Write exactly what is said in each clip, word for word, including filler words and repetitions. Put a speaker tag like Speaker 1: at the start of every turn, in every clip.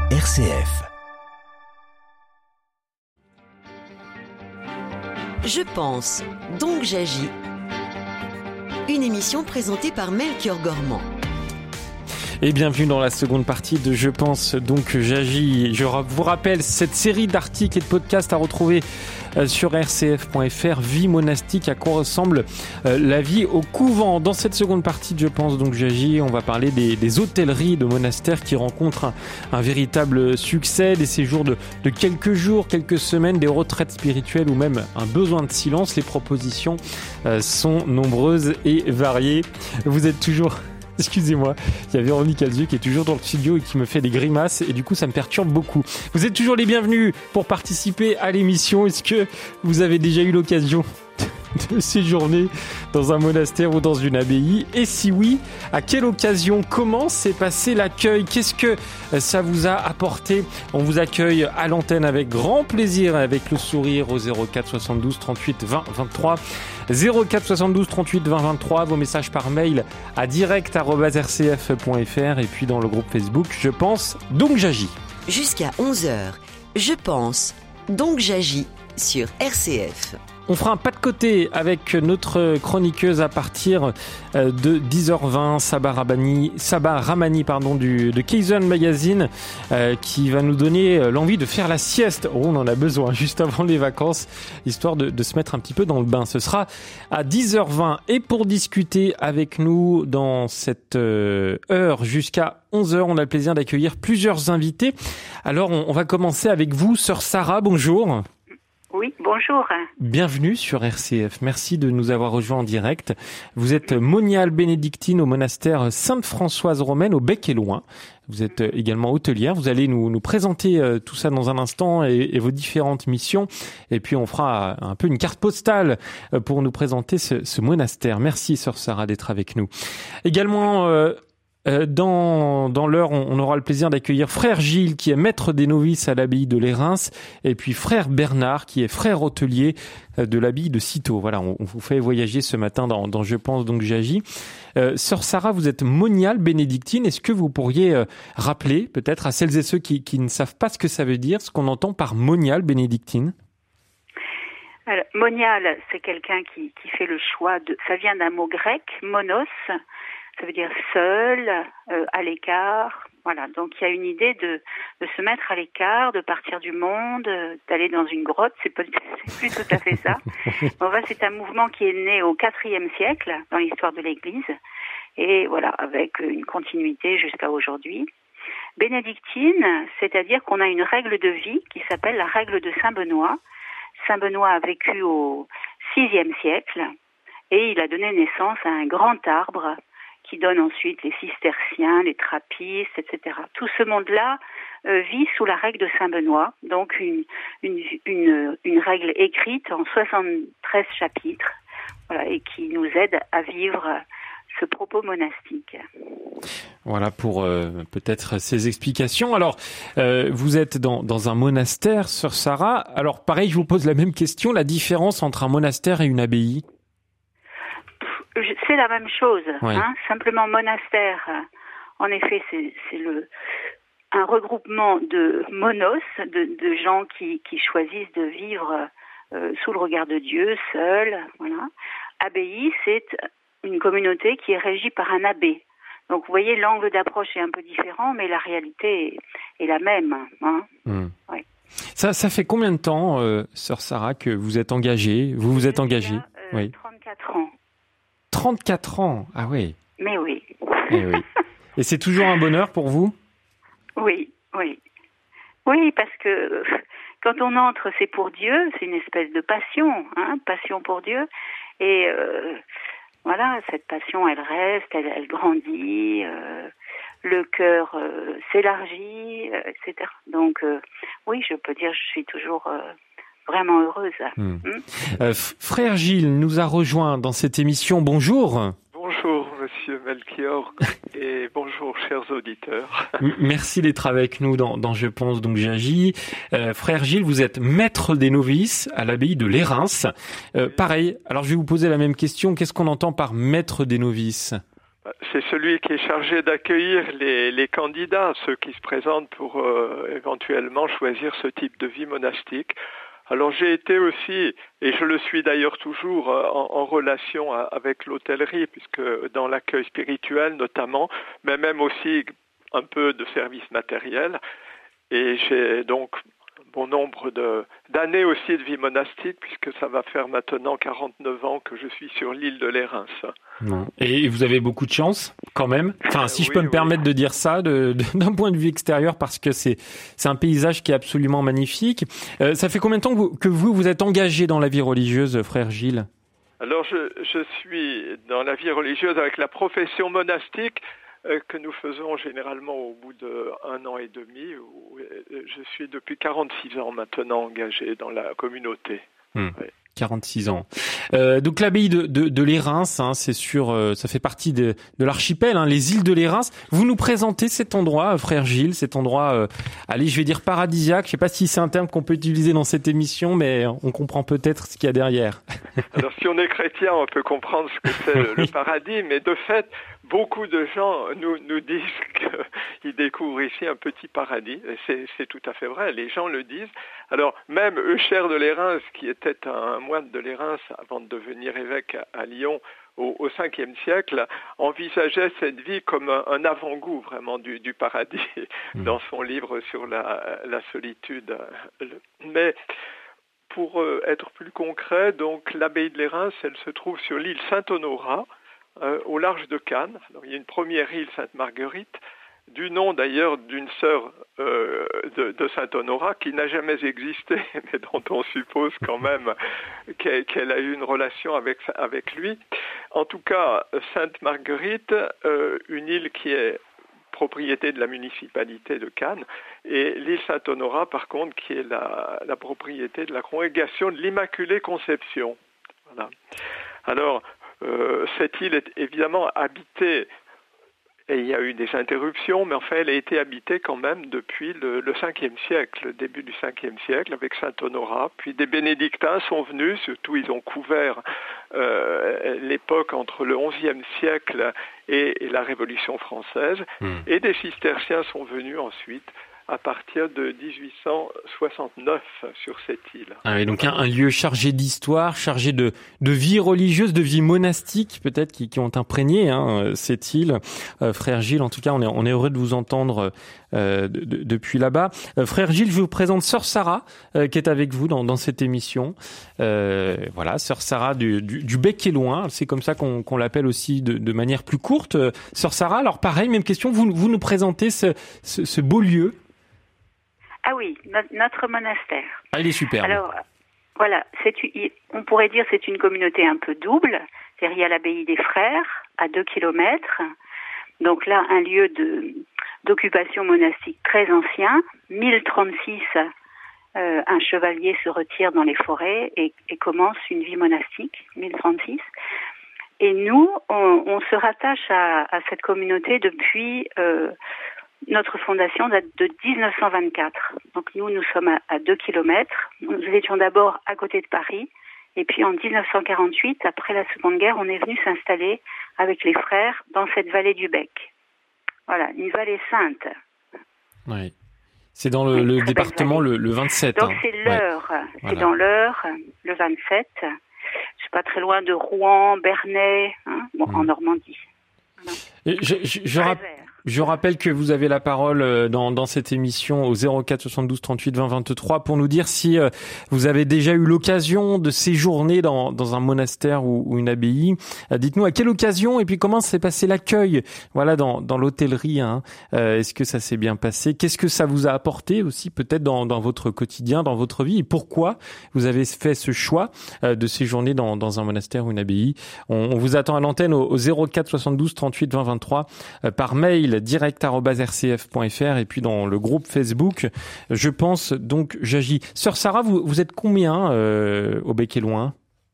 Speaker 1: R C F.
Speaker 2: Je pense, donc j'agis. Une émission présentée par Melchior Gormand.
Speaker 3: Et bienvenue dans la seconde partie de Je pense, donc j'agis. Je vous rappelle cette série d'articles et de podcasts à retrouver sur r c f point f r, Vie monastique, à quoi ressemble la vie au couvent. Dans cette seconde partie de Je pense, donc j'agis, on va parler des, des hôtelleries de monastères qui rencontrent un, un véritable succès, des séjours de, de quelques jours, quelques semaines, des retraites spirituelles ou même un besoin de silence. Les propositions sont nombreuses et variées. Vous êtes toujours... Excusez-moi, il y a Véronique Alzieux qui est toujours dans le studio et qui me fait des grimaces et du coup ça me perturbe beaucoup. Vous êtes toujours les bienvenus pour participer à l'émission. Est-ce que vous avez déjà eu l'occasion de séjourner dans un monastère ou dans une abbaye? Et si oui, à quelle occasion? Comment s'est passé l'accueil? Qu'est-ce que ça vous a apporté? On vous accueille à l'antenne avec grand plaisir, avec le sourire au zéro quatre soixante-douze trente-huit vingt vingt-trois. zéro quatre soixante-douze trente-huit vingt vingt-trois. Vos messages par mail à direct arobase r c f point f r et puis dans le groupe Facebook Je pense, donc j'agis.
Speaker 2: Jusqu'à onze heures, Je pense, donc j'agis sur R C F.
Speaker 3: On fera un pas de côté avec notre chroniqueuse à partir de dix heures vingt, Sabah Ramani, Sabah Ramani pardon, du, de Kaizen Magazine, euh, qui va nous donner l'envie de faire la sieste. Oh, on en a besoin juste avant les vacances, histoire de, de se mettre un petit peu dans le bain. Ce sera à dix heures vingt. Et pour discuter avec nous dans cette euh, heure jusqu'à onze heures, on a le plaisir d'accueillir plusieurs invités. Alors, on, on va commencer avec vous, Sœur Sarah, bonjour.
Speaker 4: Oui, bonjour.
Speaker 3: Bienvenue sur R C F. Merci de nous avoir rejoints en direct. Vous êtes moniale bénédictine au monastère Sainte-Françoise Romaine au Bec-et-Loing. Vous êtes également hôtelière. Vous allez nous, nous présenter tout ça dans un instant et, et vos différentes missions. Et puis on fera un peu une carte postale pour nous présenter ce, ce monastère. Merci, Sœur Sarah, d'être avec nous. Également... Euh, Dans, dans l'heure, on aura le plaisir d'accueillir Frère Gilles, qui est maître des novices à l'abbaye de Lérins, et puis Frère Bernard, qui est frère hôtelier de l'abbaye de Cîteaux. Voilà, on, on vous fait voyager ce matin dans, dans Je pense, donc j'agis. Euh, Sœur Sarah, vous êtes moniale bénédictine. Est-ce que vous pourriez euh, rappeler, peut-être, à celles et ceux qui, qui ne savent pas ce que ça veut dire, ce qu'on entend par moniale bénédictine?
Speaker 4: Alors, moniale, c'est quelqu'un qui, qui fait le choix de... Ça vient d'un mot grec, monos. Ça veut dire seul, euh, à l'écart. Voilà, donc il y a une idée de, de se mettre à l'écart, de partir du monde, euh, d'aller dans une grotte. C'est, pas, c'est plus tout à fait ça. Enfin, c'est un mouvement qui est né au quatrième siècle dans l'histoire de l'Église, et voilà, avec une continuité jusqu'à aujourd'hui. Bénédictine, c'est-à-dire qu'on a une règle de vie qui s'appelle la règle de Saint Benoît. Saint Benoît a vécu au sixième siècle et il a donné naissance à un grand arbre qui donne ensuite les cisterciens, les trappistes, et cetera. Tout ce monde-là euh, vit sous la règle de Saint Benoît, donc une, une, une, une règle écrite en soixante-treize chapitres, voilà, et qui nous aide à vivre ce propos monastique.
Speaker 3: Voilà pour euh, peut-être ces explications. Alors, euh, vous êtes dans, dans un monastère, Sœur Sarah. Alors, pareil, je vous pose la même question, la différence entre un monastère et une abbaye?
Speaker 4: C'est la même chose,
Speaker 3: ouais.
Speaker 4: hein, simplement monastère. En effet, c'est, c'est le, un regroupement de monos, de, de gens qui, qui choisissent de vivre euh, sous le regard de Dieu, seuls. Voilà. Abbaye, c'est une communauté qui est régie par un abbé. Donc, vous voyez, l'angle d'approche est un peu différent, mais la réalité est, est la même. Hein. Mmh. Ouais.
Speaker 3: Ça, ça fait combien de temps, euh, Sœur Sarah, que vous êtes engagée? Vous vous êtes engagée?
Speaker 4: euh, oui. trente-quatre ans.
Speaker 3: trente-quatre ans, ah oui.
Speaker 4: Mais oui.
Speaker 3: Et, oui. Et c'est toujours un bonheur pour vous?
Speaker 4: Oui, oui. Oui, parce que quand on entre, c'est pour Dieu, c'est une espèce de passion, hein, passion pour Dieu. Et euh, voilà, cette passion, elle reste, elle, elle grandit, euh, le cœur euh, s'élargit, euh, et cetera. Donc, euh, oui, je peux dire, je suis toujours... Euh, vraiment heureuse.
Speaker 3: Mmh. Mmh. Euh, Frère Gilles nous a rejoint dans cette émission. Bonjour.
Speaker 5: Bonjour, Monsieur Melchior, et bonjour, chers auditeurs.
Speaker 3: Merci d'être avec nous dans, dans Je pense, donc j'agis. Euh, Frère Gilles, vous êtes maître des novices à l'abbaye de Lérins. Euh, pareil, alors je vais vous poser la même question. Qu'est-ce qu'on entend par maître des novices?
Speaker 5: C'est celui qui est chargé d'accueillir les, les candidats, ceux qui se présentent pour euh, éventuellement choisir ce type de vie monastique. Alors j'ai été aussi, et je le suis d'ailleurs toujours, en, en relation avec l'hôtellerie, puisque dans l'accueil spirituel notamment, mais même aussi un peu de services matériels. Et j'ai donc bon nombre de, d'années aussi de vie monastique, puisque ça va faire maintenant quarante-neuf ans que je suis sur l'île de Lérins.
Speaker 3: Et vous avez beaucoup de chance, quand même. Enfin, si je
Speaker 5: oui,
Speaker 3: peux me
Speaker 5: oui.
Speaker 3: permettre de dire ça, de, de, d'un point de vue extérieur, parce que c'est, c'est un paysage qui est absolument magnifique. Euh, ça fait combien de temps que vous, que vous, vous êtes engagé dans la vie religieuse, frère Gilles ?
Speaker 5: Alors, je, je suis dans la vie religieuse avec la profession monastique euh, que nous faisons généralement au bout d'un an et demi. Où, euh, je suis depuis quarante-six ans maintenant engagé dans la communauté.
Speaker 3: Mmh.
Speaker 5: Ouais.
Speaker 3: quarante-six ans. Euh, donc l'abbaye de, de, de Lérins, hein, c'est sûr, euh, ça fait partie de, de l'archipel, hein, les îles de Lérins. Vous nous présentez cet endroit, euh, frère Gilles, cet endroit, euh, allez, je vais dire paradisiaque. Je sais pas si c'est un terme qu'on peut utiliser dans cette émission, mais on comprend peut-être ce qu'il y a derrière.
Speaker 5: Alors si on est chrétien, on peut comprendre ce que c'est le, le paradis, mais de fait, beaucoup de gens nous, nous disent qu'ils découvrent ici un petit paradis. Et c'est, c'est tout à fait vrai, les gens le disent. Alors même Eucher de Lérins, qui était un moine de Lérins avant de devenir évêque à, à Lyon au, au cinquième siècle, envisageait cette vie comme un, un avant-goût vraiment du, du paradis mmh. dans son livre sur la, la solitude. Mais pour euh, être plus concret, donc l'abbaye de Lérins, elle se trouve sur l'île Saint-Honorat, euh, au large de Cannes. Alors, il y a une première île, Sainte-Marguerite, du nom d'ailleurs d'une sœur euh, de, de Saint-Honorat qui n'a jamais existé, mais dont on suppose quand même qu'elle, qu'elle a eu une relation avec, avec lui. En tout cas, Sainte-Marguerite, euh, une île qui est propriété de la municipalité de Cannes, et l'île Saint-Honorat, par contre, qui est la, la propriété de la congrégation de l'Immaculée Conception. Voilà. Alors, euh, cette île est évidemment habitée, et il y a eu des interruptions, mais enfin, elle a été habitée quand même depuis le, le cinquième siècle, le début du cinquième siècle, avec Saint-Honorat. Puis des bénédictins sont venus, surtout ils ont couvert euh, l'époque entre le onzième siècle et, et la Révolution française. Mmh. Et des cisterciens sont venus ensuite, à partir de dix-huit cent soixante-neuf sur cette île.
Speaker 3: Ah oui, donc un, un lieu chargé d'histoire, chargé de, de vie religieuse, de vie monastique peut-être qui, qui ont imprégné hein, cette île. Euh, frère Gilles, en tout cas, on est, on est heureux de vous entendre euh, de, de, depuis là-bas. Euh, frère Gilles, je vous présente Sœur Sarah euh, qui est avec vous dans, dans cette émission. Euh, voilà, Sœur Sarah du, du, du Bec et Loin, c'est comme ça qu'on, qu'on l'appelle aussi de, de manière plus courte. Euh, Sœur Sarah, alors pareil, même question, vous, vous nous présentez ce, ce, ce beau lieu.
Speaker 4: Ah oui, notre, notre monastère.
Speaker 3: Ah, il est super.
Speaker 4: Alors, voilà, c'est, on pourrait dire que c'est une communauté un peu double. C'est-à-dire, il y a l'abbaye des Frères, à deux kilomètres. Donc là, un lieu de, d'occupation monastique très ancien. mille trente-six, euh, un chevalier se retire dans les forêts et, et commence une vie monastique, mille trente-six. Et nous, on, on se rattache à, à cette communauté depuis... Euh, Notre fondation date de dix-neuf cent vingt-quatre. Donc nous, nous sommes à, à deux kilomètres. Nous étions d'abord à côté de Paris. Et puis en dix-neuf cent quarante-huit, après la Seconde Guerre, on est venu s'installer avec les frères dans cette vallée du Bec. Voilà, une vallée sainte.
Speaker 3: Oui. C'est dans le, le département le, le vingt-sept.
Speaker 4: Donc
Speaker 3: hein.
Speaker 4: c'est l'Eure.
Speaker 3: Ouais.
Speaker 4: C'est
Speaker 3: Voilà.
Speaker 4: dans l'Eure, le vingt-sept. Je suis pas très loin de Rouen, Bernay, hein, bon, mmh. en Normandie. Voilà.
Speaker 3: Je, je, je, rapp- je rappelle que vous avez la parole dans, dans cette émission au zéro quatre soixante-douze trente-huit vingt vingt-trois pour nous dire si euh, vous avez déjà eu l'occasion de séjourner dans, dans un monastère ou, ou une abbaye. Euh, dites-nous à quelle occasion et puis comment s'est passé l'accueil voilà, dans, dans l'hôtellerie. Hein. Euh, est-ce que ça s'est bien passé ? Qu'est-ce que ça vous a apporté aussi peut-être dans, dans votre quotidien, dans votre vie ? Et pourquoi vous avez fait ce choix euh, de séjourner dans, dans un monastère ou une abbaye ? On, on vous attend à l'antenne au, au zéro quatre soixante-douze trente-huit vingt vingt-trois euh, par mail direct arobase r c f point f r et puis dans le groupe Facebook. Je pense donc j'agis. Sœur Sarah, vous, vous êtes combien euh, au Bec et Loin ?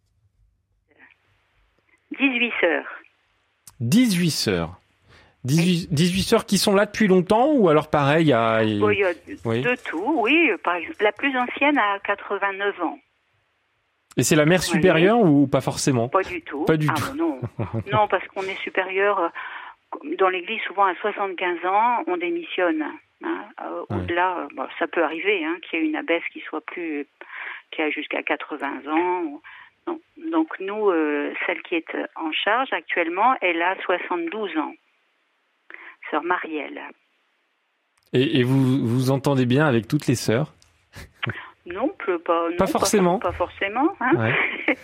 Speaker 4: dix-huit sœurs.
Speaker 3: dix-huit sœurs. dix-huit, dix-huit sœurs qui sont là depuis longtemps ou alors pareil il y a...
Speaker 4: Oui, il y a oui. de tout, oui. Par exemple, la plus ancienne a quatre-vingt-neuf ans.
Speaker 3: Et c'est la mère supérieure oui. ou pas forcément ?
Speaker 4: Pas du tout.
Speaker 3: Pas du
Speaker 4: ah,
Speaker 3: tout.
Speaker 4: Non, non parce qu'on est supérieur dans l'Église, souvent à soixante-quinze ans, on démissionne. Hein. Euh, ouais. Au-delà, bon, ça peut arriver, hein, qu'il y ait une abbesse qui soit plus, qui a jusqu'à quatre-vingts ans. Donc, donc nous, euh, celle qui est en charge actuellement, elle a soixante-douze ans. Sœur Marielle.
Speaker 3: Et, et vous vous entendez bien avec toutes les sœurs?
Speaker 4: Non, pas, pas, non,
Speaker 3: pas forcément.
Speaker 4: Pas, pas forcément. Hein. Ouais.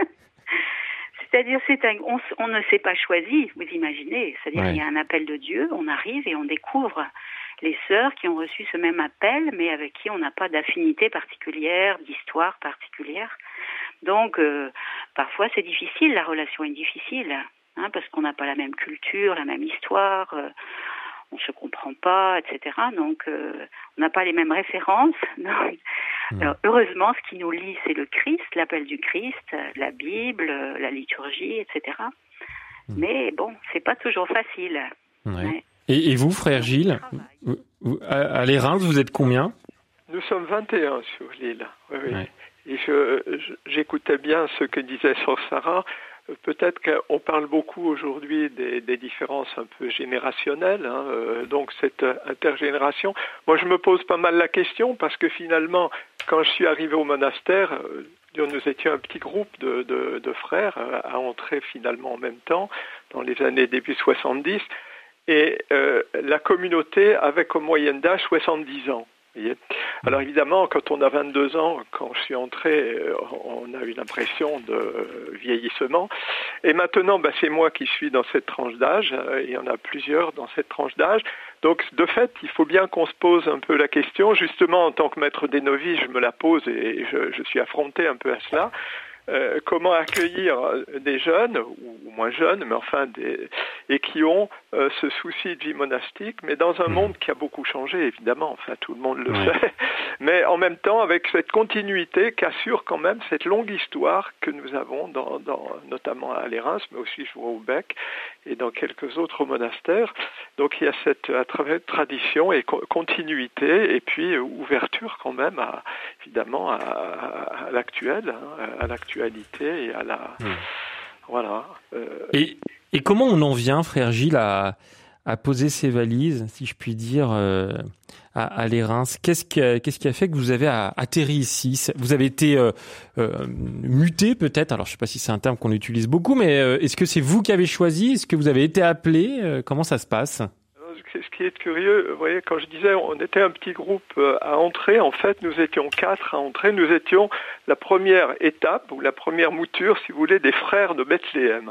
Speaker 4: C'est-à-dire, c'est un, on, on ne s'est pas choisi, vous imaginez. C'est-à-dire, ouais. Il y a un appel de Dieu, on arrive et on découvre les sœurs qui ont reçu ce même appel, mais avec qui on n'a pas d'affinité particulière, d'histoire particulière. Donc, euh, parfois, c'est difficile, la relation est difficile, hein, parce qu'on n'a pas la même culture, la même histoire, euh, on ne se comprend pas, et cetera. Donc, euh, on n'a pas les mêmes références. Donc, mmh. Alors, heureusement, ce qui nous lie, c'est le Christ, l'appel du Christ, la Bible, la liturgie, et cetera. Mmh. Mais bon, c'est pas toujours facile.
Speaker 3: Ouais. Ouais. Et, et vous, frère Gilles, vous, vous, à, à les Reims, vous êtes combien?
Speaker 5: Nous sommes vingt et un sur l'île. Oui, oui. Ouais. Et je, je, j'écoutais bien ce que disait Sœur Sarah. Peut-être qu'on parle beaucoup aujourd'hui des, des différences un peu générationnelles, hein, euh, donc cette intergénération. Moi, je me pose pas mal la question parce que finalement, quand je suis arrivé au monastère, euh, nous étions un petit groupe de, de, de frères euh, à entrer finalement en même temps, dans les années début soixante-dix, et euh, la communauté avait comme moyenne d'âge soixante-dix ans. Alors évidemment, quand on a vingt-deux ans, quand je suis entré, on a eu l'impression de vieillissement. Et maintenant, bah, c'est moi qui suis dans cette tranche d'âge. Il y en a plusieurs dans cette tranche d'âge. Donc de fait, il faut bien qu'on se pose un peu la question. Justement, en tant que maître des novices, je me la pose et je, je suis affronté un peu à cela. Euh, comment accueillir des jeunes, ou moins jeunes, mais enfin, des, et qui ont euh, ce souci de vie monastique, mais dans un mmh. monde qui a beaucoup changé, évidemment, enfin, tout le monde le ouais. sait, mais en même temps, avec cette continuité qu'assure quand même cette longue histoire que nous avons, dans, dans, notamment à les Reims, mais aussi, je vois, au Bec, et dans quelques autres monastères. Donc, il y a cette, à travers tradition et co- continuité, et puis euh, ouverture quand même, à, évidemment, à, à, à l'actuel, hein, à l'actualité et à la mmh. voilà euh...
Speaker 3: et, et comment on en vient, frère Gilles, à, à poser ses valises, si je puis dire, euh, à, à les Reims? Qu'est-ce qui a, qu'est-ce qui a fait que vous avez atterri ici? Vous avez été euh, euh, muté peut-être, alors je sais pas si c'est un terme qu'on utilise beaucoup, mais euh, est-ce que c'est vous qui avez choisi? Est-ce que vous avez été appelé? euh, comment ça se passe?
Speaker 5: Ce qui est curieux, vous voyez, quand je disais on était un petit groupe à entrer, en fait nous étions quatre à entrer, nous étions la première étape, ou la première mouture, si vous voulez, des frères de Bethléem.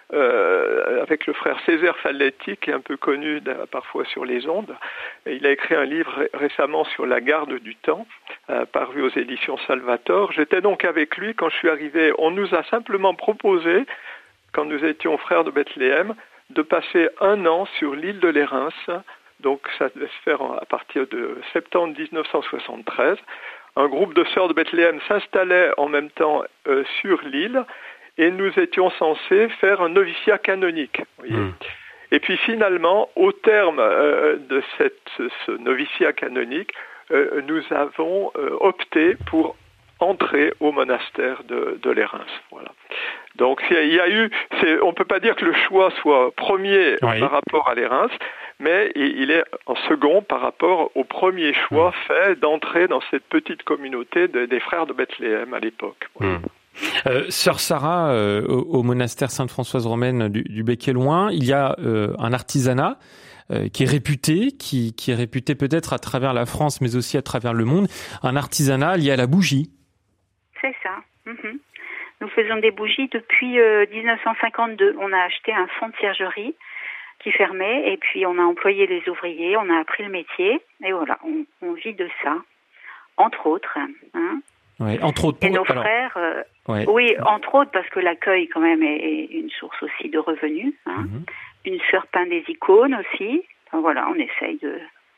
Speaker 5: Euh, avec le frère Césaire Falletti, qui est un peu connu parfois sur les ondes. Et il a écrit un livre ré- récemment sur la garde du temps, euh, paru aux éditions Salvator. J'étais donc avec lui quand je suis arrivé. On nous a simplement proposé, quand nous étions frères de Bethléem, de passer un an sur l'île de les Reims. Donc ça devait se faire à partir de septembre dix-neuf cent soixante-treize. Un groupe de sœurs de Bethléem s'installait en même temps euh, sur l'île et nous étions censés faire un noviciat canonique. Vous voyez. Mmh. Et puis finalement, au terme euh, de cette, ce noviciat canonique, euh, nous avons euh, opté pour entrer au monastère de, de les Reims. Voilà. Donc il y a eu, c'est, on ne peut pas dire que le choix soit premier oui. par rapport à les Reims, mais il est en second par rapport au premier choix mmh. fait d'entrer dans cette petite communauté de, des frères de Bethléem à l'époque. Voilà.
Speaker 3: Mmh. Euh, Sœur Sarah, euh, au, au monastère Sainte-Françoise Romaine du, du Bec-et-Loing, il y a euh, un artisanat euh, qui est réputé, qui, qui est réputé peut-être à travers la France, mais aussi à travers le monde, un artisanat lié à la bougie.
Speaker 4: C'est ça. Mmh. Nous faisons des bougies depuis euh, dix-neuf cent cinquante-deux. On a acheté un fonds de ciergerie qui fermait et puis on a employé les ouvriers, on a appris le métier et voilà, on, on vit de ça, entre autres. Hein.
Speaker 3: Ouais, entre autres.
Speaker 4: Et nos
Speaker 3: alors,
Speaker 4: frères, euh,
Speaker 3: ouais.
Speaker 4: oui, entre autres parce que l'accueil quand même est, est une source aussi de revenus. Hein. Mm-hmm. Une sœur peint des icônes aussi. Enfin, voilà, on essaye de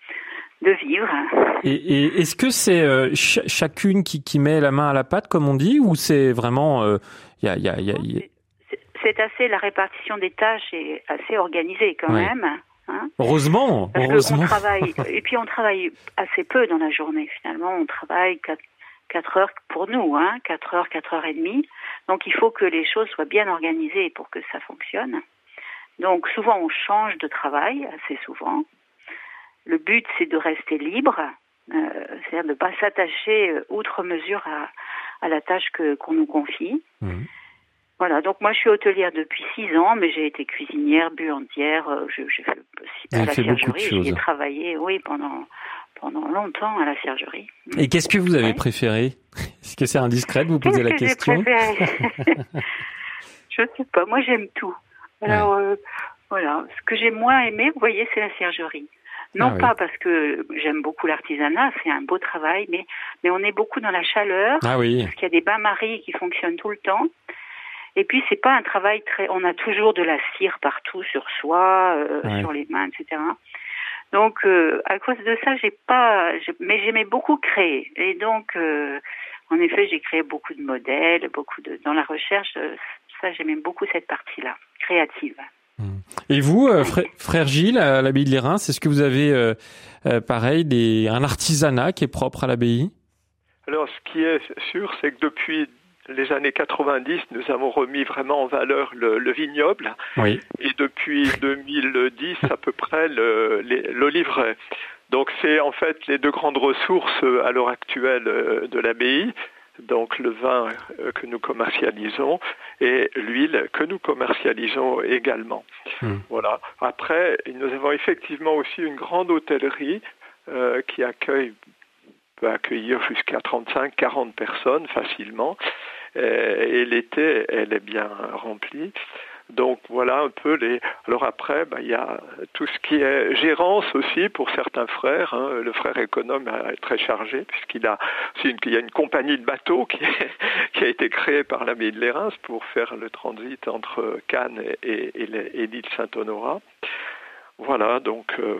Speaker 4: de vivre.
Speaker 3: Et, et est-ce que c'est euh, ch- chacune qui, qui met la main à la pâte, comme on dit, ou c'est vraiment il euh, y a, y a, y a, y a...
Speaker 4: C'est, c'est assez, la répartition des tâches est assez organisée quand ouais. même. Hein.
Speaker 3: Heureusement,
Speaker 4: Parce
Speaker 3: heureusement.
Speaker 4: On travaille, et puis on travaille assez peu dans la journée finalement. On travaille quatre heures pour nous, hein, quatre heures, quatre heures et demie. Donc il faut que les choses soient bien organisées pour que ça fonctionne. Donc souvent on change de travail, assez souvent. Le but c'est de rester libre, euh, c'est-à-dire de ne pas s'attacher euh, outre mesure à, à la tâche que, qu'on nous confie. Mmh. Voilà, donc moi je suis hôtelière depuis six ans, mais j'ai été cuisinière, buandière, euh, je, j'ai fait,
Speaker 3: à la fait
Speaker 4: ciergerie, j'ai travaillé, oui, pendant, pendant longtemps à la ciergerie.
Speaker 3: Et qu'est-ce que vous avez ouais. préféré ? Est-ce que c'est indiscret de vous poser
Speaker 4: qu'est-ce
Speaker 3: la
Speaker 4: que
Speaker 3: question ?
Speaker 4: J'ai préféré Je ne sais pas, moi j'aime tout. Alors, ouais. euh, voilà, ce que j'ai moins aimé, vous voyez, c'est la ciergerie. Non ah, pas oui. parce que j'aime beaucoup l'artisanat, c'est un beau travail, mais, mais on est beaucoup dans la chaleur,
Speaker 3: ah, oui.
Speaker 4: parce qu'il y a des bains-maries qui fonctionnent tout le temps. Et puis c'est pas un travail très, on a toujours de la cire partout sur soi, euh, ouais. sur les mains, et cetera. Donc euh, à cause de ça, j'ai pas, j'ai, mais j'aimais beaucoup créer. Et donc euh, en effet, j'ai créé beaucoup de modèles, beaucoup de dans la recherche. Ça, j'aimais beaucoup cette partie-là, créative.
Speaker 3: Et vous, euh, frère, frère Gilles, à l'abbaye de Les Reims, est-ce que vous avez euh, euh, pareil des, un artisanat qui est propre à l'abbaye ?
Speaker 5: Alors, ce qui est sûr, c'est que depuis les années quatre-vingt-dix, nous avons remis vraiment en valeur le, le vignoble.
Speaker 3: Oui.
Speaker 5: Et depuis deux mille dix, à peu près, le, les, l'oliveraie. Donc, c'est en fait les deux grandes ressources à l'heure actuelle de l'abbaye. Donc, le vin que nous commercialisons et l'huile que nous commercialisons également. Mmh. Voilà. Après, nous avons effectivement aussi une grande hôtellerie euh, qui accueille peut accueillir jusqu'à trente-cinq à quarante personnes facilement. Et, et l'été, elle est bien remplie. Donc voilà un peu les. Alors après, bah, il y a tout ce qui est gérance aussi pour certains frères. Hein. Le frère économe est très chargé puisqu'il a, c'est une, il y a une compagnie de bateaux qui, est, qui a été créée par l'abbaye de Les Reims pour faire le transit entre Cannes et, et, et, les, et l'île Saint-Honorat. Voilà, donc euh,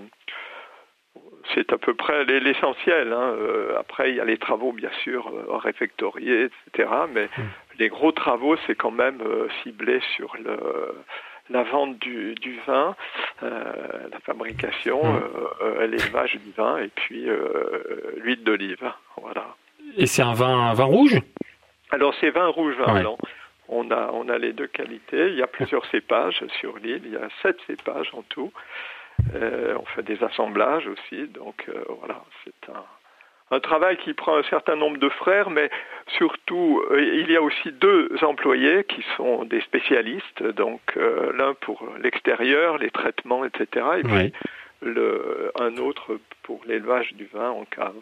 Speaker 5: c'est à peu près l'essentiel. Hein. Euh, après, il y a les travaux bien sûr euh, réfectoriés, et cetera. Mais mmh. les gros travaux, c'est quand même euh, ciblé sur le, la vente du, du vin, euh, la fabrication, mmh. euh, l'élevage du vin et puis euh, l'huile d'olive. Voilà.
Speaker 3: Et c'est un vin, un vin rouge ?
Speaker 5: Alors c'est vin rouge, vin
Speaker 3: ouais.
Speaker 5: blanc. On a, on a les deux qualités. Il y a plusieurs cépages sur l'île. Il y a sept cépages en tout. Euh, on fait des assemblages aussi. Donc euh, voilà, c'est un... Un travail qui prend un certain nombre de frères, mais surtout, euh, il y a aussi deux employés qui sont des spécialistes, donc euh, l'un pour l'extérieur, les traitements, et cetera, et puis oui. le, un autre pour l'élevage du vin en cave.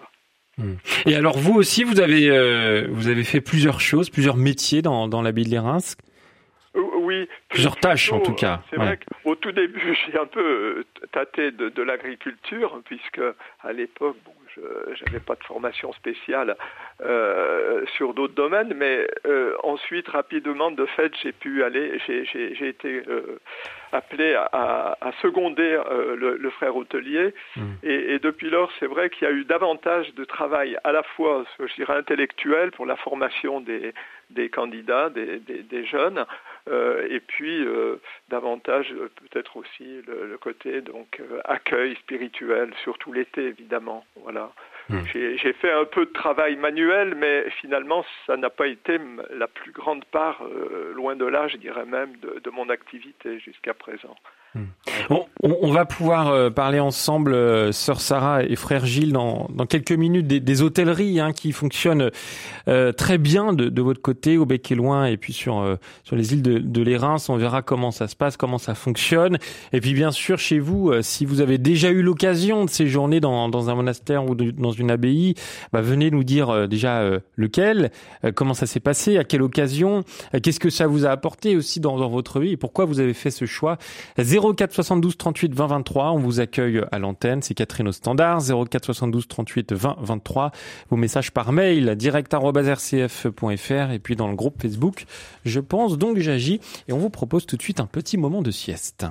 Speaker 3: Et alors vous aussi, vous avez, euh, vous avez fait plusieurs choses, plusieurs métiers dans, dans l'abbaye de Les Reims ?
Speaker 5: Oui.
Speaker 3: Plusieurs tâches, plutôt, en tout cas.
Speaker 5: C'est
Speaker 3: ouais.
Speaker 5: vrai qu'au tout début, j'ai un peu tâté de, de l'agriculture, puisque à l'époque, bon, je n'avais pas de formation spéciale euh, sur d'autres domaines, mais euh, ensuite, rapidement, de fait, j'ai pu aller, j'ai, j'ai, j'ai été euh, appelé à, à, à seconder euh, le, le frère hôtelier, mmh. et, et depuis lors, c'est vrai qu'il y a eu davantage de travail, à la fois, je dirais, intellectuel pour la formation des, des candidats, des, des, des jeunes, euh, et puis euh, davantage euh, peut-être aussi le, le côté donc euh, accueil spirituel, surtout l'été évidemment. Voilà. Mmh. J'ai, j'ai fait un peu de travail manuel, mais finalement ça n'a pas été la plus grande part, euh, loin de là, je dirais même, de, de mon activité jusqu'à présent.
Speaker 3: Mmh. On, on va pouvoir euh, parler ensemble, euh, sœur Sarah et frère Gilles, dans, dans quelques minutes des, des hôtelleries hein, qui fonctionnent euh, très bien de, de votre côté, au Bec et Loing, et puis sur euh, sur les îles de, de Les Reims. On verra comment ça se passe, comment ça fonctionne. Et puis bien sûr, chez vous, euh, si vous avez déjà eu l'occasion de séjourner dans, dans un monastère ou de, dans une abbaye, bah, venez nous dire euh, déjà euh, lequel, euh, comment ça s'est passé, à quelle occasion, euh, qu'est-ce que ça vous a apporté aussi dans, dans votre vie et pourquoi vous avez fait ce choix. zéro quatre soixante-douze trente-huit vingt vingt-trois, on vous accueille à l'antenne, c'est Catherine au standard, zéro quatre soixante-douze trente-huit vingt vingt-trois, vos messages par mail, direct arobase r c f point f r et puis dans le groupe Facebook, je pense donc j'agis, et on vous propose tout de suite un petit moment de sieste.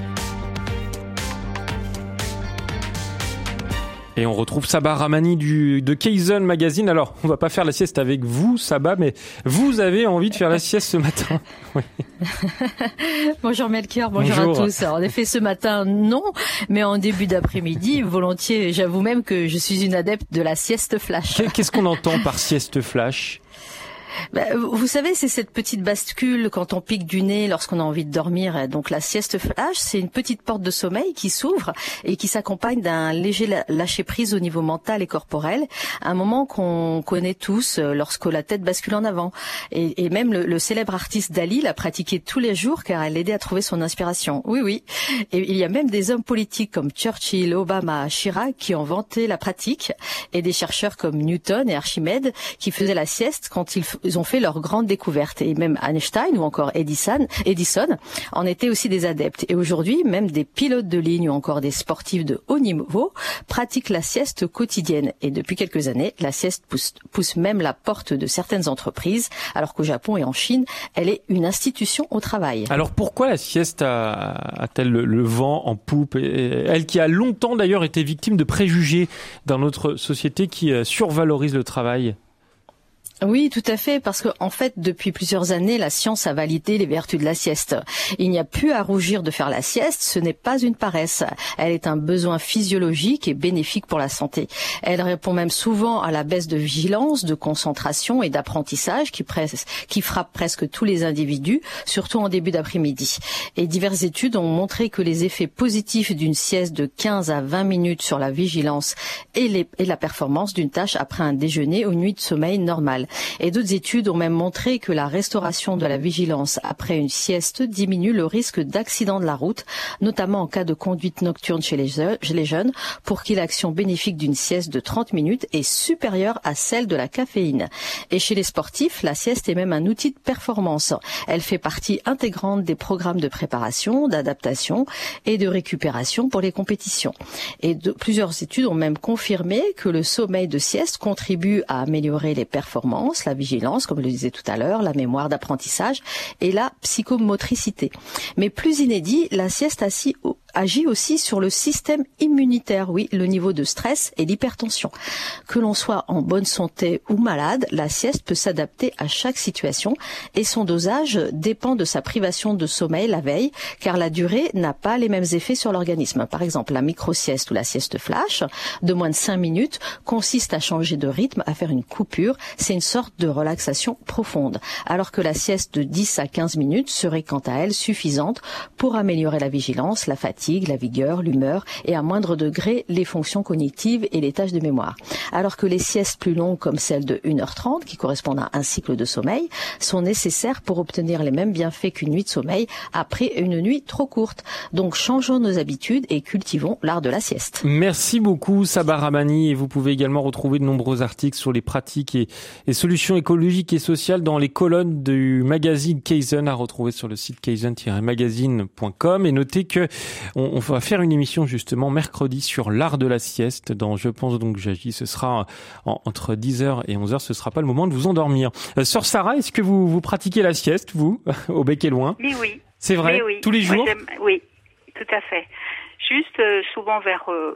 Speaker 3: Et on retrouve Sabah Rahmani du, de Kaizen Magazine. Alors, on va pas faire la sieste avec vous, Sabah, mais vous avez envie de faire la sieste ce matin. Oui.
Speaker 1: Bonjour Melchior, bonjour, bonjour à tous. Alors, en effet, ce matin, non, mais en début d'après-midi, volontiers, j'avoue même que je suis une adepte de la sieste flash.
Speaker 3: Qu'est-ce qu'on entend par sieste flash ?
Speaker 1: Ben, vous savez, c'est cette petite bascule quand on pique du nez lorsqu'on a envie de dormir. Donc la sieste flash, c'est une petite porte de sommeil qui s'ouvre et qui s'accompagne d'un léger lâcher-prise au niveau mental et corporel. Un moment qu'on connaît tous lorsque la tête bascule en avant. Et, et même le, le célèbre artiste Dali l'a pratiqué tous les jours car elle l'aidait à trouver son inspiration. Oui, oui. Et il y a même des hommes politiques comme Churchill, Obama, Chirac qui ont vanté la pratique et des chercheurs comme Newton et Archimède qui faisaient la sieste quand ils, ils ont fait leur grande découverte. Et même Einstein ou encore Edison, Edison en étaient aussi des adeptes. Et aujourd'hui, même des pilotes de ligne ou encore des sportifs de haut niveau pratiquent la sieste quotidienne. Et depuis quelques années, la sieste pousse, pousse même la porte de certaines entreprises, alors qu'au Japon et en Chine, elle est une institution au travail.
Speaker 3: Alors pourquoi la sieste a, a-t-elle le, le vent en poupe ? Elle qui a longtemps d'ailleurs été victime de préjugés dans notre société qui survalorise le travail.
Speaker 1: Oui, tout à fait, parce que en fait, depuis plusieurs années, la science a validé les vertus de la sieste. Il n'y a plus à rougir de faire la sieste, ce n'est pas une paresse. Elle est un besoin physiologique et bénéfique pour la santé. Elle répond même souvent à la baisse de vigilance, de concentration et d'apprentissage qui, presse, qui frappe presque tous les individus, surtout en début d'après-midi. Et diverses études ont montré que les effets positifs d'une sieste de quinze à vingt minutes sur la vigilance et, les, et la performance d'une tâche après un déjeuner ou une nuit de sommeil normale. Et d'autres études ont même montré que la restauration de la vigilance après une sieste diminue le risque d'accident de la route, notamment en cas de conduite nocturne chez les jeunes, pour qui l'action bénéfique d'une sieste de trente minutes est supérieure à celle de la caféine. Et chez les sportifs, la sieste est même un outil de performance. Elle fait partie intégrante des programmes de préparation, d'adaptation et de récupération pour les compétitions. Et de, plusieurs études ont même confirmé que le sommeil de sieste contribue à améliorer les performances, la vigilance, comme je le disais tout à l'heure, la mémoire d'apprentissage et la psychomotricité. Mais plus inédit, la sieste assis agit aussi sur le système immunitaire, oui, le niveau de stress et l'hypertension. Que l'on soit en bonne santé ou malade, la sieste peut s'adapter à chaque situation et son dosage dépend de sa privation de sommeil la veille, car la durée n'a pas les mêmes effets sur l'organisme. Par exemple, la micro-sieste ou la sieste flash de moins de cinq minutes consiste à changer de rythme, à faire une coupure. C'est une sorte de relaxation profonde, alors que la sieste de dix à quinze minutes serait quant à elle suffisante pour améliorer la vigilance, la fatigue, la vigueur, l'humeur et à moindre degré les fonctions cognitives et les tâches de mémoire. Alors que les siestes plus longues comme celle de une heure trente, qui correspondent à un cycle de sommeil, sont nécessaires pour obtenir les mêmes bienfaits qu'une nuit de sommeil après une nuit trop courte. Donc changeons nos habitudes et cultivons l'art de la sieste.
Speaker 3: Merci beaucoup Sabah Rahmani, et vous pouvez également retrouver de nombreux articles sur les pratiques et, et solutions écologiques et sociales dans les colonnes du magazine Kaizen à retrouver sur le site kaizen tiret magazine point com. Et notez que on, on va faire une émission justement mercredi sur l'art de la sieste dans Je pense donc j'agis. Ce sera en, entre dix heures et onze heures. Ce sera pas le moment de vous endormir. Euh, Sœur Sarah, est-ce que vous, vous pratiquez la sieste, vous, au bec et loin?
Speaker 4: Oui, oui.
Speaker 3: C'est vrai?
Speaker 4: Oui, oui.
Speaker 3: Tous les jours?
Speaker 4: Moi, oui, tout à fait. Juste euh, souvent vers euh,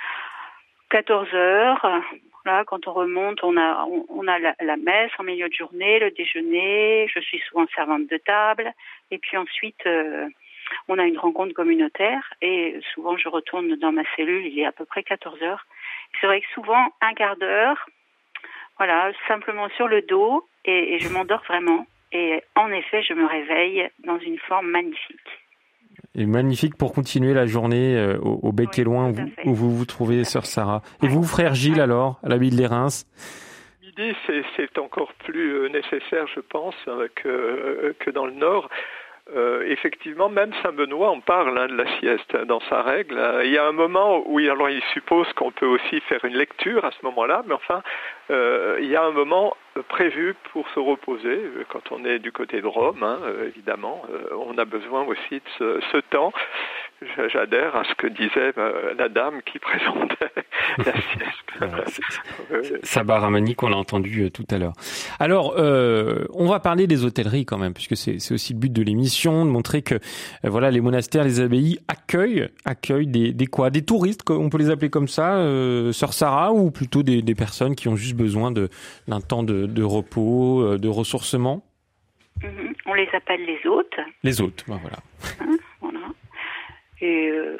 Speaker 4: quatorze heures. Là, quand on remonte, on a on, on a la, la messe en milieu de journée, le déjeuner. Je suis souvent servante de table, et puis ensuite euh, on a une rencontre communautaire. Et souvent, je retourne dans ma cellule. Il est à peu près quatorze heures. C'est vrai que souvent un quart d'heure, voilà, simplement sur le dos, et, et je m'endors vraiment. Et en effet, je me réveille dans une forme magnifique.
Speaker 3: Et magnifique pour continuer la journée euh, au, au bec
Speaker 4: oui,
Speaker 3: et loin où, où vous vous trouvez, Sœur Sarah. Et vous, frère Gilles, alors, à la ville des Reims?
Speaker 5: Midi, c'est, c'est encore plus nécessaire, je pense, que, que dans le Nord. Euh, effectivement, même Saint-Benoît en parle hein, de la sieste dans sa règle. Il y a un moment où alors il suppose qu'on peut aussi faire une lecture à ce moment-là, mais enfin, euh, il y a un moment prévu pour se reposer. Quand on est du côté de Rome, hein, évidemment, euh, on a besoin aussi de ce, ce temps. J'adhère à ce que disait euh, la dame qui présentait la sieste.
Speaker 3: Voilà, Sabah Rahmani qu'on a entendu euh, tout à l'heure. Alors, euh, on va parler des hôtelleries quand même, puisque c'est, c'est aussi le but de l'émission, de montrer que euh, voilà, les monastères, les abbayes accueillent, accueillent des, des quoi, des touristes, on peut les appeler comme ça, euh, Sœur Sarah, ou plutôt des, des personnes qui ont juste besoin de, d'un temps de, de repos, de ressourcement.
Speaker 4: Mmh, on les appelle les hôtes.
Speaker 3: Les hôtes, ben voilà.
Speaker 4: Hein, voilà. Et euh,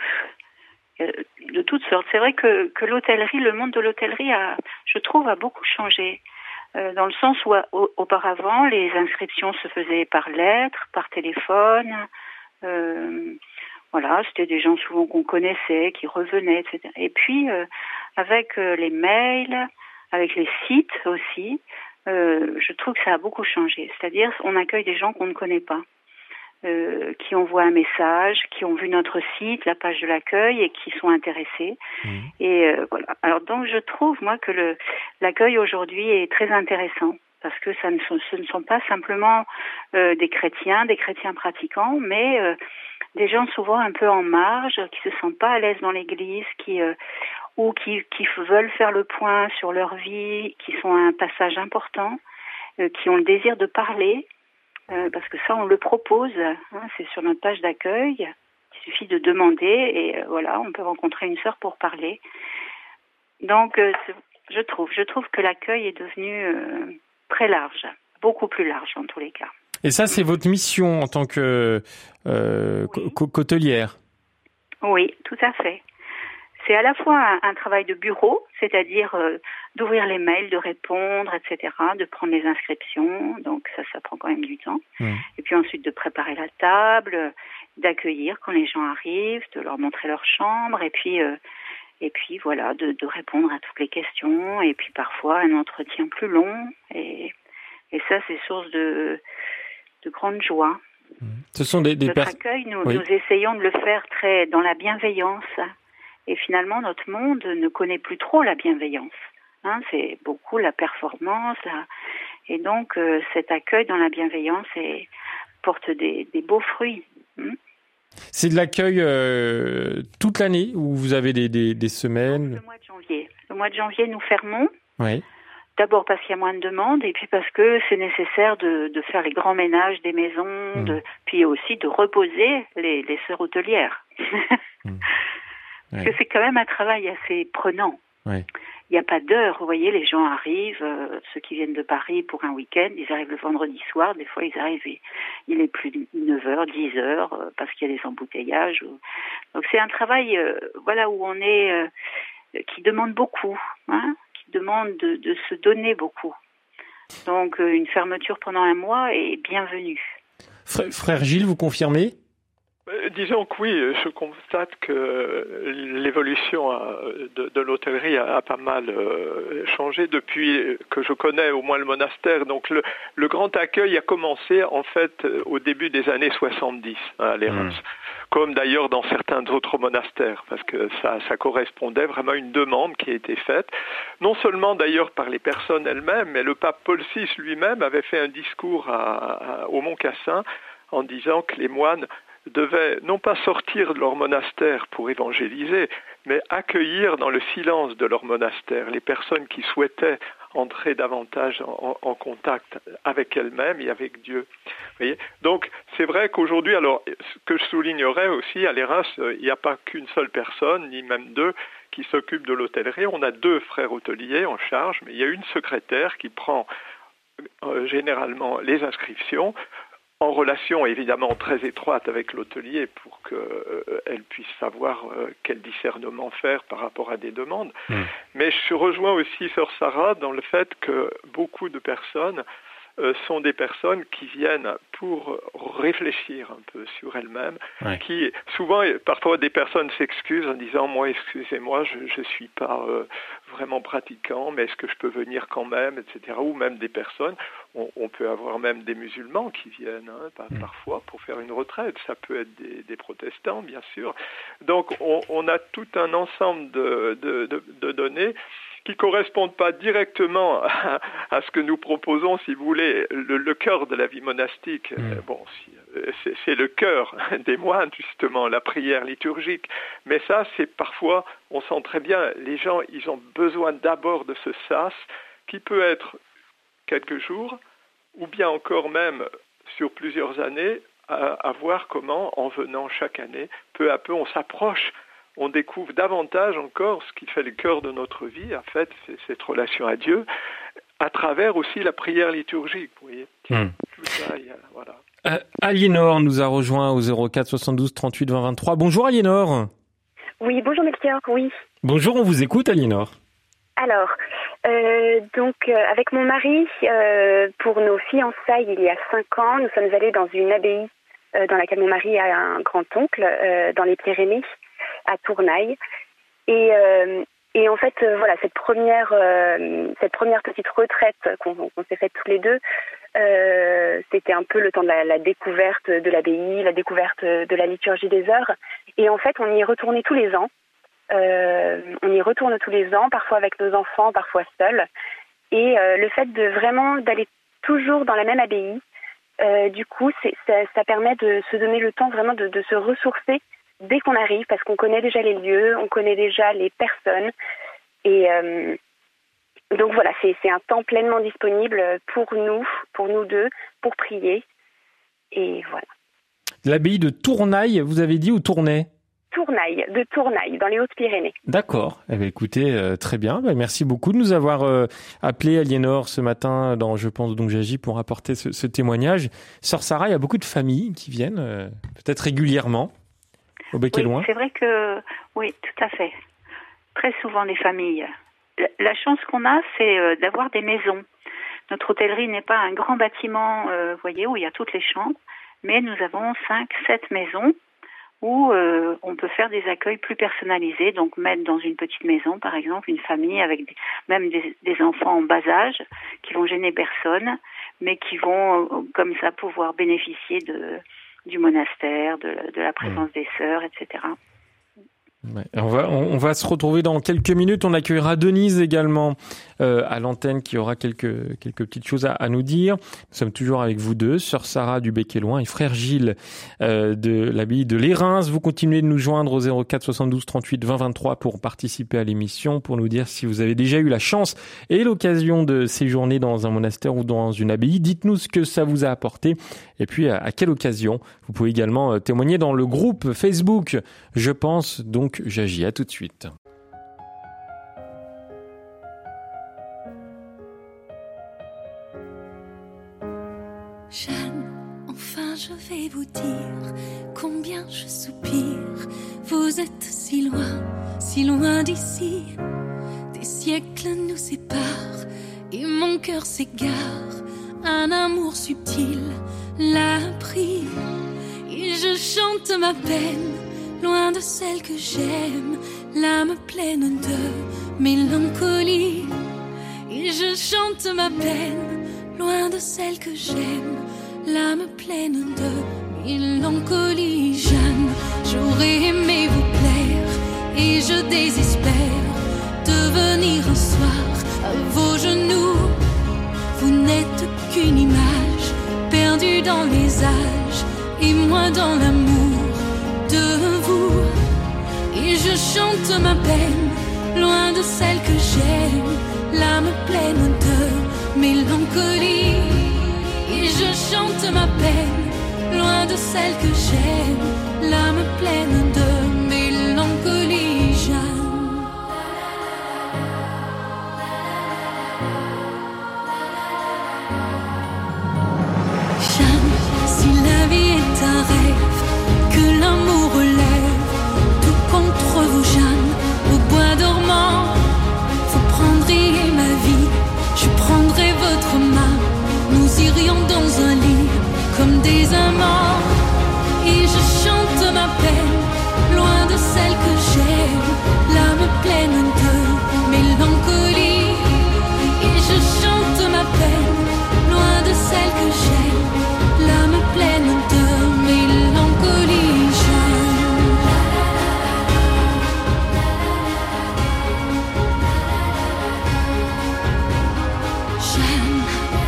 Speaker 4: de toutes sortes. C'est vrai que, que l'hôtellerie, le monde de l'hôtellerie a, je trouve, a beaucoup changé. euh, dans le sens où au, auparavant les inscriptions se faisaient par lettre, par téléphone. Euh, voilà, c'était des gens souvent qu'on connaissait, qui revenaient, et cetera. Et puis euh, avec euh, les mails, avec les sites aussi, euh, je trouve que ça a beaucoup changé. C'est-à-dire, on accueille des gens qu'on ne connaît pas. Euh, qui envoient un message, qui ont vu notre site, la page de l'accueil et qui sont intéressés. Mmh. Et euh, voilà. Alors donc je trouve moi que le l'accueil aujourd'hui est très intéressant parce que ça ne sont, ce ne sont pas simplement euh, des chrétiens, des chrétiens pratiquants, mais euh, des gens souvent un peu en marge, qui se sentent pas à l'aise dans l'Église, qui euh, ou qui qui veulent faire le point sur leur vie, qui sont à un passage important, euh, qui ont le désir de parler. Euh, parce que ça, on le propose, hein, c'est sur notre page d'accueil. Il suffit de demander et euh, voilà, on peut rencontrer une sœur pour parler. Donc, euh, je trouve, je trouve que l'accueil est devenu euh, très large, beaucoup plus large en tous les cas.
Speaker 3: Et ça, c'est votre mission en tant que euh, oui. côtelière.
Speaker 4: Oui, tout à fait. C'est à la fois un, un travail de bureau, c'est-à-dire euh, d'ouvrir les mails, de répondre, et cetera, de prendre les inscriptions, donc ça, ça prend quand même du temps. Mmh. Et puis ensuite de préparer la table, d'accueillir quand les gens arrivent, de leur montrer leur chambre, et puis euh, et puis voilà, de, de répondre à toutes les questions, et puis parfois un entretien plus long, et et ça, c'est source de de grande joie.
Speaker 3: Mmh. Ce sont des, des
Speaker 4: Notre
Speaker 3: pers-
Speaker 4: accueil, nous,
Speaker 3: oui.
Speaker 4: nous essayons de le faire très dans la bienveillance. Et finalement, notre monde ne connaît plus trop la bienveillance. Hein, c'est beaucoup la performance. La... Et donc, euh, cet accueil dans la bienveillance est... porte des, des beaux fruits. Hein.
Speaker 3: C'est de l'accueil euh, toute l'année ou vous avez des, des, des semaines ?
Speaker 4: Le mois de janvier. Le mois de janvier, nous fermons.
Speaker 3: Oui.
Speaker 4: D'abord parce qu'il y a moins de demandes et puis parce que c'est nécessaire de, de faire les grands ménages des maisons, mmh. de, puis aussi de reposer les, les sœurs hôtelières. mmh. Parce que c'est quand même un travail assez prenant.
Speaker 3: Ouais.
Speaker 4: Il n'y a pas d'heure, vous voyez, les gens arrivent, euh, ceux qui viennent de Paris pour un week-end, ils arrivent le vendredi soir, des fois ils arrivent, et il est plus de neuf heures, dix heures, euh, parce qu'il y a des embouteillages. Ou... Donc c'est un travail, euh, voilà, où on est, euh, qui demande beaucoup, hein, qui demande de, de se donner beaucoup. Donc euh, une fermeture pendant un mois est bienvenue.
Speaker 3: Frère, frère Gilles, vous confirmez ?
Speaker 5: Disons que oui, je constate que l'évolution de, de l'hôtellerie a, a pas mal euh, changé depuis que je connais au moins le monastère. Donc le, le grand accueil a commencé en fait au début des années soixante-dix hein, à l'Érins, mmh. comme d'ailleurs dans certains autres monastères, parce que ça, ça correspondait vraiment à une demande qui a été faite, non seulement d'ailleurs par les personnes elles-mêmes, mais le pape Paul six lui-même avait fait un discours à, à, au Mont Cassin en disant que les moines devaient non pas sortir de leur monastère pour évangéliser, mais accueillir dans le silence de leur monastère les personnes qui souhaitaient entrer davantage en, en contact avec elles-mêmes et avec Dieu. Vous voyez ? Donc, c'est vrai qu'aujourd'hui, alors, ce que je soulignerais aussi, à l'Érins, il n'y a pas qu'une seule personne, ni même deux, qui s'occupent de l'hôtellerie. On a deux frères hôteliers en charge, mais il y a une secrétaire qui prend euh, généralement les inscriptions, en relation évidemment très étroite avec l'hôtelier pour qu'elle euh, puisse savoir euh, quel discernement faire par rapport à des demandes. Mmh. Mais je rejoins aussi Sœur Sarah dans le fait que beaucoup de personnes euh, sont des personnes qui viennent pour réfléchir un peu sur elles-mêmes, ouais. qui souvent, parfois des personnes s'excusent en disant « moi, excusez-moi, je ne suis pas euh, vraiment pratiquant, mais est-ce que je peux venir quand même ?» et cetera. Ou même des personnes, on, on peut avoir même des musulmans qui viennent hein, par, mmh. parfois pour faire une retraite, ça peut être des, des protestants bien sûr. Donc on, on a tout un ensemble de, de, de, de données qui ne correspondent pas directement à, à ce que nous proposons, si vous voulez, le, le cœur de la vie monastique. Mmh. Bon, si, c'est, c'est le cœur des moines, justement, la prière liturgique. Mais ça, c'est parfois, on sent très bien, les gens, ils ont besoin d'abord de ce sas, qui peut être quelques jours, ou bien encore même sur plusieurs années, à, à voir comment, en venant chaque année, peu à peu, on s'approche. On découvre davantage encore ce qui fait le cœur de notre vie, en fait, c'est cette relation à Dieu, à travers aussi la prière liturgique, vous voyez. Mmh. Tout ça, il y a, voilà.
Speaker 3: Euh, Aliénor nous a rejoint au zéro quatre soixante-douze trente-huit vingt vingt-trois. Bonjour Aliénor.
Speaker 6: Oui, bonjour Melchior, oui.
Speaker 3: Bonjour, on vous écoute Aliénor.
Speaker 6: Alors, Euh, donc, euh, avec mon mari, euh, pour nos fiançailles, il y a cinq ans, nous sommes allés dans une abbaye euh, dans laquelle mon mari a un grand-oncle, euh, dans les Pyrénées, à Tournaille. Et, euh, et en fait, euh, voilà, cette première, euh, cette première petite retraite qu'on, qu'on s'est faite tous les deux, euh, c'était un peu le temps de la, la découverte de l'abbaye, la découverte de la liturgie des heures. Et en fait, on y est retourné tous les ans. Euh, on y retourne tous les ans, parfois avec nos enfants, parfois seuls. Et euh, le fait de vraiment d'aller toujours dans la même abbaye, euh, du coup, c'est, ça, ça permet de se donner le temps vraiment de, de se ressourcer dès qu'on arrive, parce qu'on connaît déjà les lieux, on connaît déjà les personnes. Et euh, donc voilà, c'est, c'est un temps pleinement disponible pour nous, pour nous deux, pour prier. Et voilà.
Speaker 3: L'abbaye de Tournaille, vous avez dit, ou Tournai ?
Speaker 6: Tournaille, de Tournaille, dans les Hautes-Pyrénées.
Speaker 3: D'accord. Eh bien, écoutez, euh, très bien. Bah, merci beaucoup de nous avoir euh, appelé, Aliénor, ce matin dans Je pense donc j'agis pour apporter ce, ce témoignage. Sœur Sarah, il y a beaucoup de familles qui viennent, euh, peut-être régulièrement, au Bec et
Speaker 4: Oui,
Speaker 3: Loin.
Speaker 4: c'est vrai que, oui, tout à fait. Très souvent des familles. La, la chance qu'on a, c'est euh, d'avoir des maisons. Notre hôtellerie n'est pas un grand bâtiment, euh, vous voyez, où il y a toutes les chambres, mais nous avons cinq, sept maisons où euh, on peut faire des accueils plus personnalisés, donc mettre dans une petite maison, par exemple, une famille avec des, même des, des enfants en bas âge qui vont gêner personne, mais qui vont, euh, comme ça, pouvoir bénéficier de, du monastère, de, de la présence mmh. des sœurs, et cetera.
Speaker 3: Ouais. On va, on, on va se retrouver dans quelques minutes. On accueillera Denise également euh, à l'antenne qui aura quelques, quelques petites choses à, à nous dire. Nous sommes toujours avec vous deux, sœur Sarah du Bec et Loin et frère Gilles euh, de l'abbaye de l'Érins. Vous continuez de nous joindre au zéro quatre soixante-douze trente-huit vingt vingt-trois pour participer à l'émission, pour nous dire si vous avez déjà eu la chance et l'occasion de séjourner dans un monastère ou dans une abbaye. Dites-nous ce que ça vous a apporté et puis à, à quelle occasion. Vous pouvez également témoigner dans le groupe Facebook Je pense donc j'agis. À tout de suite.
Speaker 7: Jeanne, enfin je vais vous dire combien je soupire. Vous êtes si loin, si loin d'ici. Des siècles nous séparent et mon cœur s'égare. Un amour subtil l'a pris et je chante ma peine. Loin de celle que j'aime, l'âme pleine de mélancolie. Et je chante ma peine, loin de celle que j'aime, l'âme pleine de mélancolie. Jeanne, j'aurais aimé vous plaire, et je désespère de venir un soir à vos genoux. Vous n'êtes qu'une image, perdue dans les âges, et moi dans l'amour de vous. Et je chante ma peine, loin de celle que j'aime, l'âme pleine de mélancolie. Et je chante ma peine, loin de celle que j'aime, l'âme pleine de mélancolie. Jeanne, Jeanne, si la vie est un rêve, que l'amour relève tout contre vous, Jeanne, au bois dormant, vous prendriez ma vie, je prendrais votre main, nous irions dans un lit comme des amants. Et je chante ma peine, loin de celle que j'aime, l'âme pleine de mélancolie. Et je chante ma peine, loin de celle que j'aime, l'âme pleine de mélancolie. Jeanne,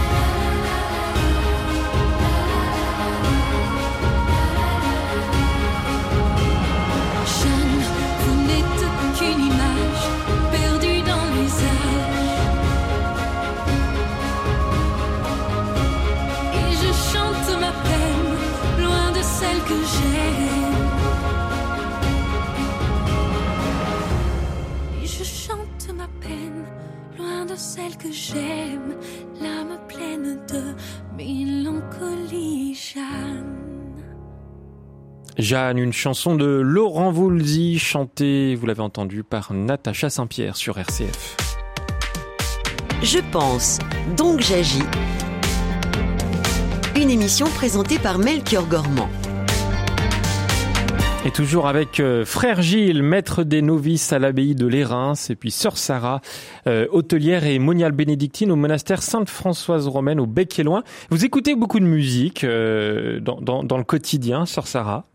Speaker 7: Jeanne, vous n'êtes qu'une image, perdue dans les âges. Et je chante ma peine, loin de celle que j'aime. Et je chante ma peine, loin de celle que j'aime, l'âme pleine de mélancolie. Jeanne.
Speaker 3: Jeanne, une chanson de Laurent Voulzy, chantée, vous l'avez entendu, par Natacha Saint-Pierre sur R C F.
Speaker 2: Je pense, donc j'agis. Une émission présentée par Melchior Gormand.
Speaker 3: Et toujours avec euh, frère Gilles, maître des novices à l'abbaye de Lérins, et puis sœur Sarah, euh, hôtelière et moniale bénédictine au monastère Sainte-Françoise Romaine au Bec-et-Loing. Vous écoutez beaucoup de musique euh, dans, dans, dans le quotidien, sœur Sarah?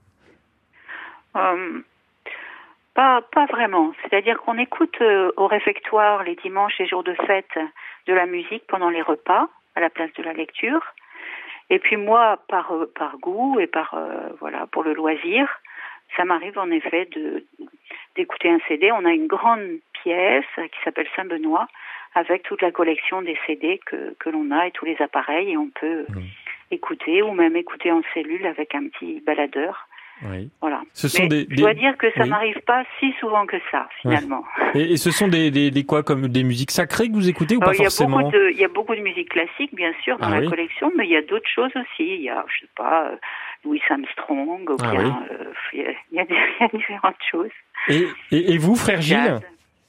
Speaker 4: euh, pas, pas vraiment. C'est-à-dire qu'on écoute euh, au réfectoire les dimanches et jours de fête de la musique pendant les repas, à la place de la lecture. Et puis moi, par, par goût et par euh, voilà pour le loisir, ça m'arrive en effet de d'écouter un C D. On a une grande pièce qui s'appelle Saint-Benoît avec toute la collection des C D que, que l'on a et tous les appareils, et on peut mmh. écouter ou même écouter en cellule avec un petit baladeur.
Speaker 3: Oui.
Speaker 4: Voilà.
Speaker 3: Ce sont
Speaker 4: Mais
Speaker 3: des,
Speaker 4: je dois
Speaker 3: des...
Speaker 4: dire que ça
Speaker 3: oui.
Speaker 4: m'arrive pas si souvent que ça, finalement.
Speaker 3: Ouais. Et, et ce sont des, des, des quoi, comme des musiques sacrées que vous écoutez ou
Speaker 4: Alors,
Speaker 3: pas
Speaker 4: il y a
Speaker 3: forcément?
Speaker 4: beaucoup de, il y a beaucoup de musique classique, bien sûr, dans
Speaker 3: ah,
Speaker 4: la
Speaker 3: oui.
Speaker 4: collection, mais il y a d'autres choses aussi. Il y a, je sais pas, Louis Armstrong, ou
Speaker 3: ah,
Speaker 4: bien,
Speaker 3: oui.
Speaker 4: euh, il, y a, il, y a, il y a différentes choses.
Speaker 3: Et, et, et vous, frère Gilles?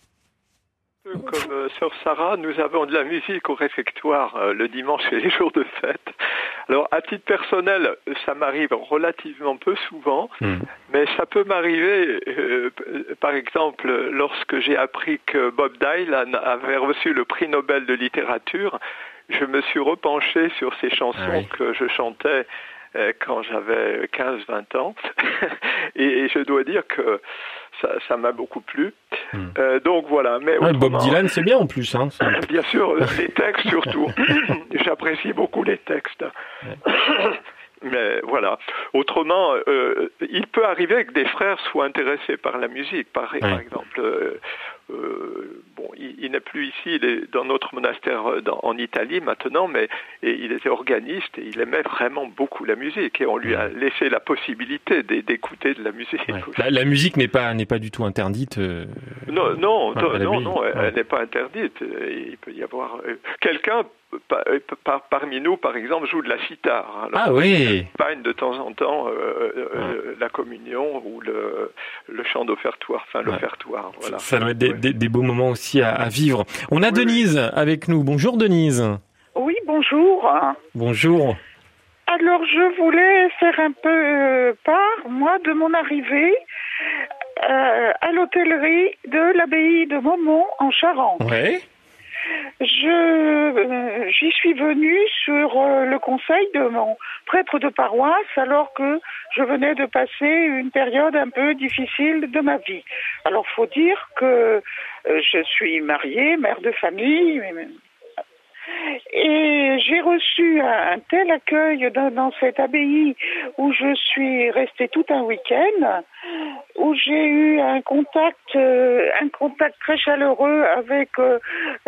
Speaker 5: Comme euh, sœur Sarah, nous avons de la musique au réfectoire euh, le dimanche et les jours de fête. Alors, à titre personnel, ça m'arrive relativement peu souvent, mmh. mais ça peut m'arriver, euh, par exemple, lorsque j'ai appris que Bob Dylan avait reçu le prix Nobel de littérature, je me suis repenché sur ces chansons ah oui. que je chantais quand j'avais quinze vingt ans, et je dois dire que ça, ça m'a beaucoup plu. Mmh. Euh, donc voilà. Mais
Speaker 3: ouais, Bob Dylan, c'est bien en plus. Hein,
Speaker 5: bien sûr, les textes surtout. J'apprécie beaucoup les textes. Ouais. Mais voilà. Autrement, euh, il peut arriver que des frères soient intéressés par la musique. Par, ouais. par exemple, euh, euh, bon, il, il n'est plus ici, il est dans notre monastère dans, en Italie maintenant, mais et il était organiste et il aimait vraiment beaucoup la musique, et on lui a laissé la possibilité d'écouter de la musique.
Speaker 3: Ouais. La, la musique n'est pas n'est pas du tout interdite. Euh,
Speaker 5: non, non,
Speaker 3: à,
Speaker 5: non,
Speaker 3: à
Speaker 5: non, non, elle,
Speaker 3: ouais.
Speaker 5: elle n'est pas interdite. Il peut y avoir euh, quelqu'un. Par, par, parmi nous, par exemple, joue de la sitar. Alors,
Speaker 3: ah oui.
Speaker 5: On accompagne de temps en temps euh, euh, ouais. la communion ou le, le chant d'offertoire, enfin ouais. l'offertoire. Voilà.
Speaker 3: Ça, ça doit être des, ouais. des, des beaux moments aussi à, à vivre. On a oui, Denise oui. avec nous. Bonjour Denise.
Speaker 8: Oui, bonjour.
Speaker 3: Bonjour.
Speaker 8: Alors, je voulais faire un peu part, moi, de mon arrivée euh, à l'hôtellerie de l'abbaye de Maumont en Charente.
Speaker 3: Ouais.
Speaker 8: Je euh, j'y suis venue sur euh, le conseil de mon prêtre de paroisse, alors que je venais de passer une période un peu difficile de ma vie. Alors, faut dire que euh, je suis mariée, mère de famille, et j'ai reçu un, un tel accueil dans, dans cette abbaye où je suis restée tout un week-end, où j'ai eu un contact, euh, un contact très chaleureux avec euh,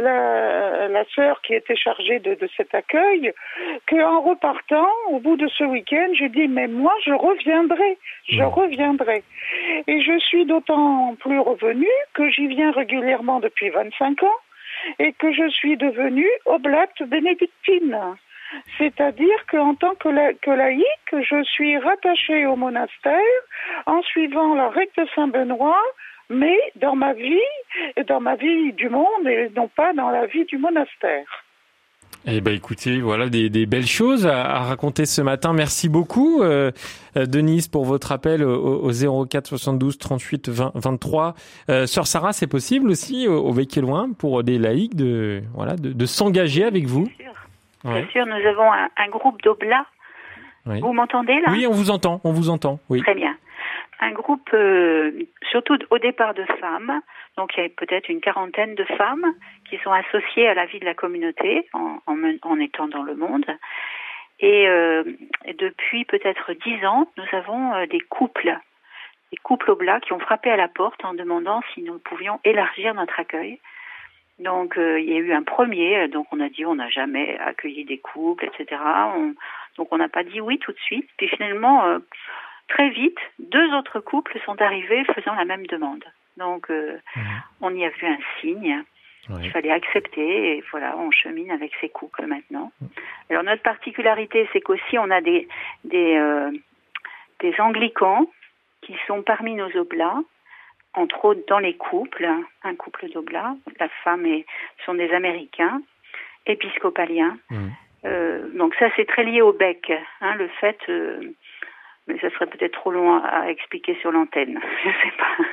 Speaker 8: la, la sœur qui était chargée de, de cet accueil, qu'en repartant, au bout de ce week-end, j'ai dit, mais moi, je reviendrai, je reviendrai. Et je suis d'autant plus revenue que j'y viens régulièrement depuis vingt-cinq ans, et que je suis devenue oblate bénédictine. C'est-à-dire qu'en tant que, la, que laïque, je suis rattachée au monastère en suivant la règle de Saint-Benoît, mais dans ma vie, dans ma vie du monde et non pas dans la vie du monastère.
Speaker 3: Eh ben, écoutez, voilà des, des belles choses à, à raconter ce matin. Merci beaucoup, euh, Denise, pour votre appel au, au zéro quatre soixante-douze trente-huit vingt vingt-trois. Euh, Sœur Sarah, c'est possible aussi au, au Bec-et-Loing pour des laïcs de voilà de, de s'engager avec vous.
Speaker 4: Bien sûr,
Speaker 3: ouais.
Speaker 4: Bien sûr, nous avons un, un groupe d'oblats. Oui. Vous m'entendez là?
Speaker 3: Oui, on vous entend, on vous entend. Oui.
Speaker 4: Très bien. Un groupe, euh, surtout au départ de femmes. Donc il y a peut-être une quarantaine de femmes qui sont associées à la vie de la communauté en, en, en étant dans le monde. Et, euh, et depuis peut-être dix ans, nous avons euh, des couples, des couples oblats qui ont frappé à la porte en demandant si nous pouvions élargir notre accueil. Donc euh, il y a eu un premier, donc on a dit on n'a jamais accueilli des couples, et cetera. On, donc on n'a pas dit oui tout de suite. Puis finalement, euh, très vite, deux autres couples sont arrivés faisant la même demande. Donc, euh, mmh. on y a vu un signe oui. qu'il fallait accepter, et voilà, on chemine avec ces couples maintenant. Mmh. Alors, notre particularité, c'est qu'aussi, on a des, des, euh, des anglicans qui sont parmi nos oblats, entre autres dans les couples, un couple d'oblats, la femme et sont des Américains, épiscopalien.
Speaker 3: Mmh.
Speaker 4: Euh, donc ça, c'est très lié au bec, hein, le fait... Euh, mais ça serait peut-être trop long à, à expliquer sur l'antenne, je sais pas.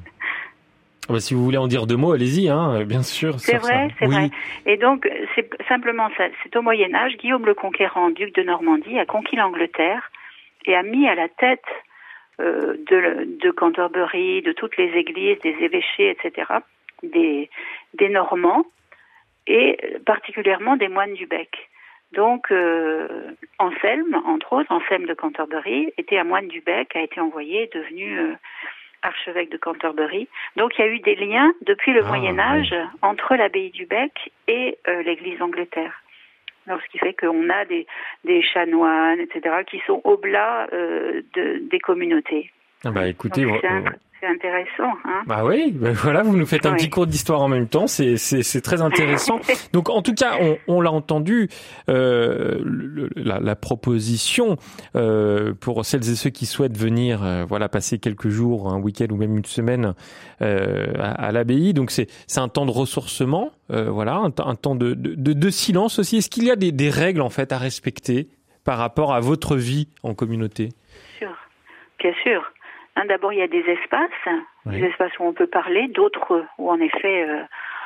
Speaker 3: Bah, si vous voulez en dire deux mots, allez-y, hein, bien sûr.
Speaker 4: C'est vrai,
Speaker 3: ça.
Speaker 4: c'est
Speaker 3: oui.
Speaker 4: vrai. Et donc, c'est simplement ça. C'est au Moyen-Âge, Guillaume le Conquérant, duc de Normandie, a conquis l'Angleterre et a mis à la tête euh, de, de Canterbury, de toutes les églises, des évêchés, et cetera, des, des Normands et particulièrement des moines du bec. Donc, euh, Anselme, entre autres, Anselme de Canterbury, était un moine du bec, a été envoyé, devenu euh, archevêque de Canterbury. Donc, il y a eu des liens depuis le
Speaker 3: ah,
Speaker 4: Moyen-Âge
Speaker 3: oui.
Speaker 4: entre l'abbaye du bec et euh, l'Église d'Angleterre. Alors, ce qui fait qu'on a des, des chanoines, et cetera, qui sont au-delà euh, de, des communautés.
Speaker 3: Ah bah écoutez,
Speaker 4: Donc, c'est,
Speaker 3: vous,
Speaker 4: un, c'est intéressant. Hein.
Speaker 3: Bah oui, bah voilà, vous nous faites un
Speaker 4: oui.
Speaker 3: petit cours d'histoire en même temps, c'est c'est, c'est très intéressant. Donc en tout cas, on, on l'a entendu, euh, le, la, la proposition euh, pour celles et ceux qui souhaitent venir, euh, voilà, passer quelques jours, un week-end ou même une semaine euh, à, à l'abbaye. Donc c'est c'est un temps de ressourcement, euh, voilà, un, un temps de, de de silence aussi. Est-ce qu'il y a des, des règles en fait à respecter par rapport à votre vie en communauté?
Speaker 4: Bien sûr, bien sûr. Hein, d'abord, il y a des espaces,
Speaker 3: oui.
Speaker 4: des espaces où on peut parler, d'autres où, en effet, euh,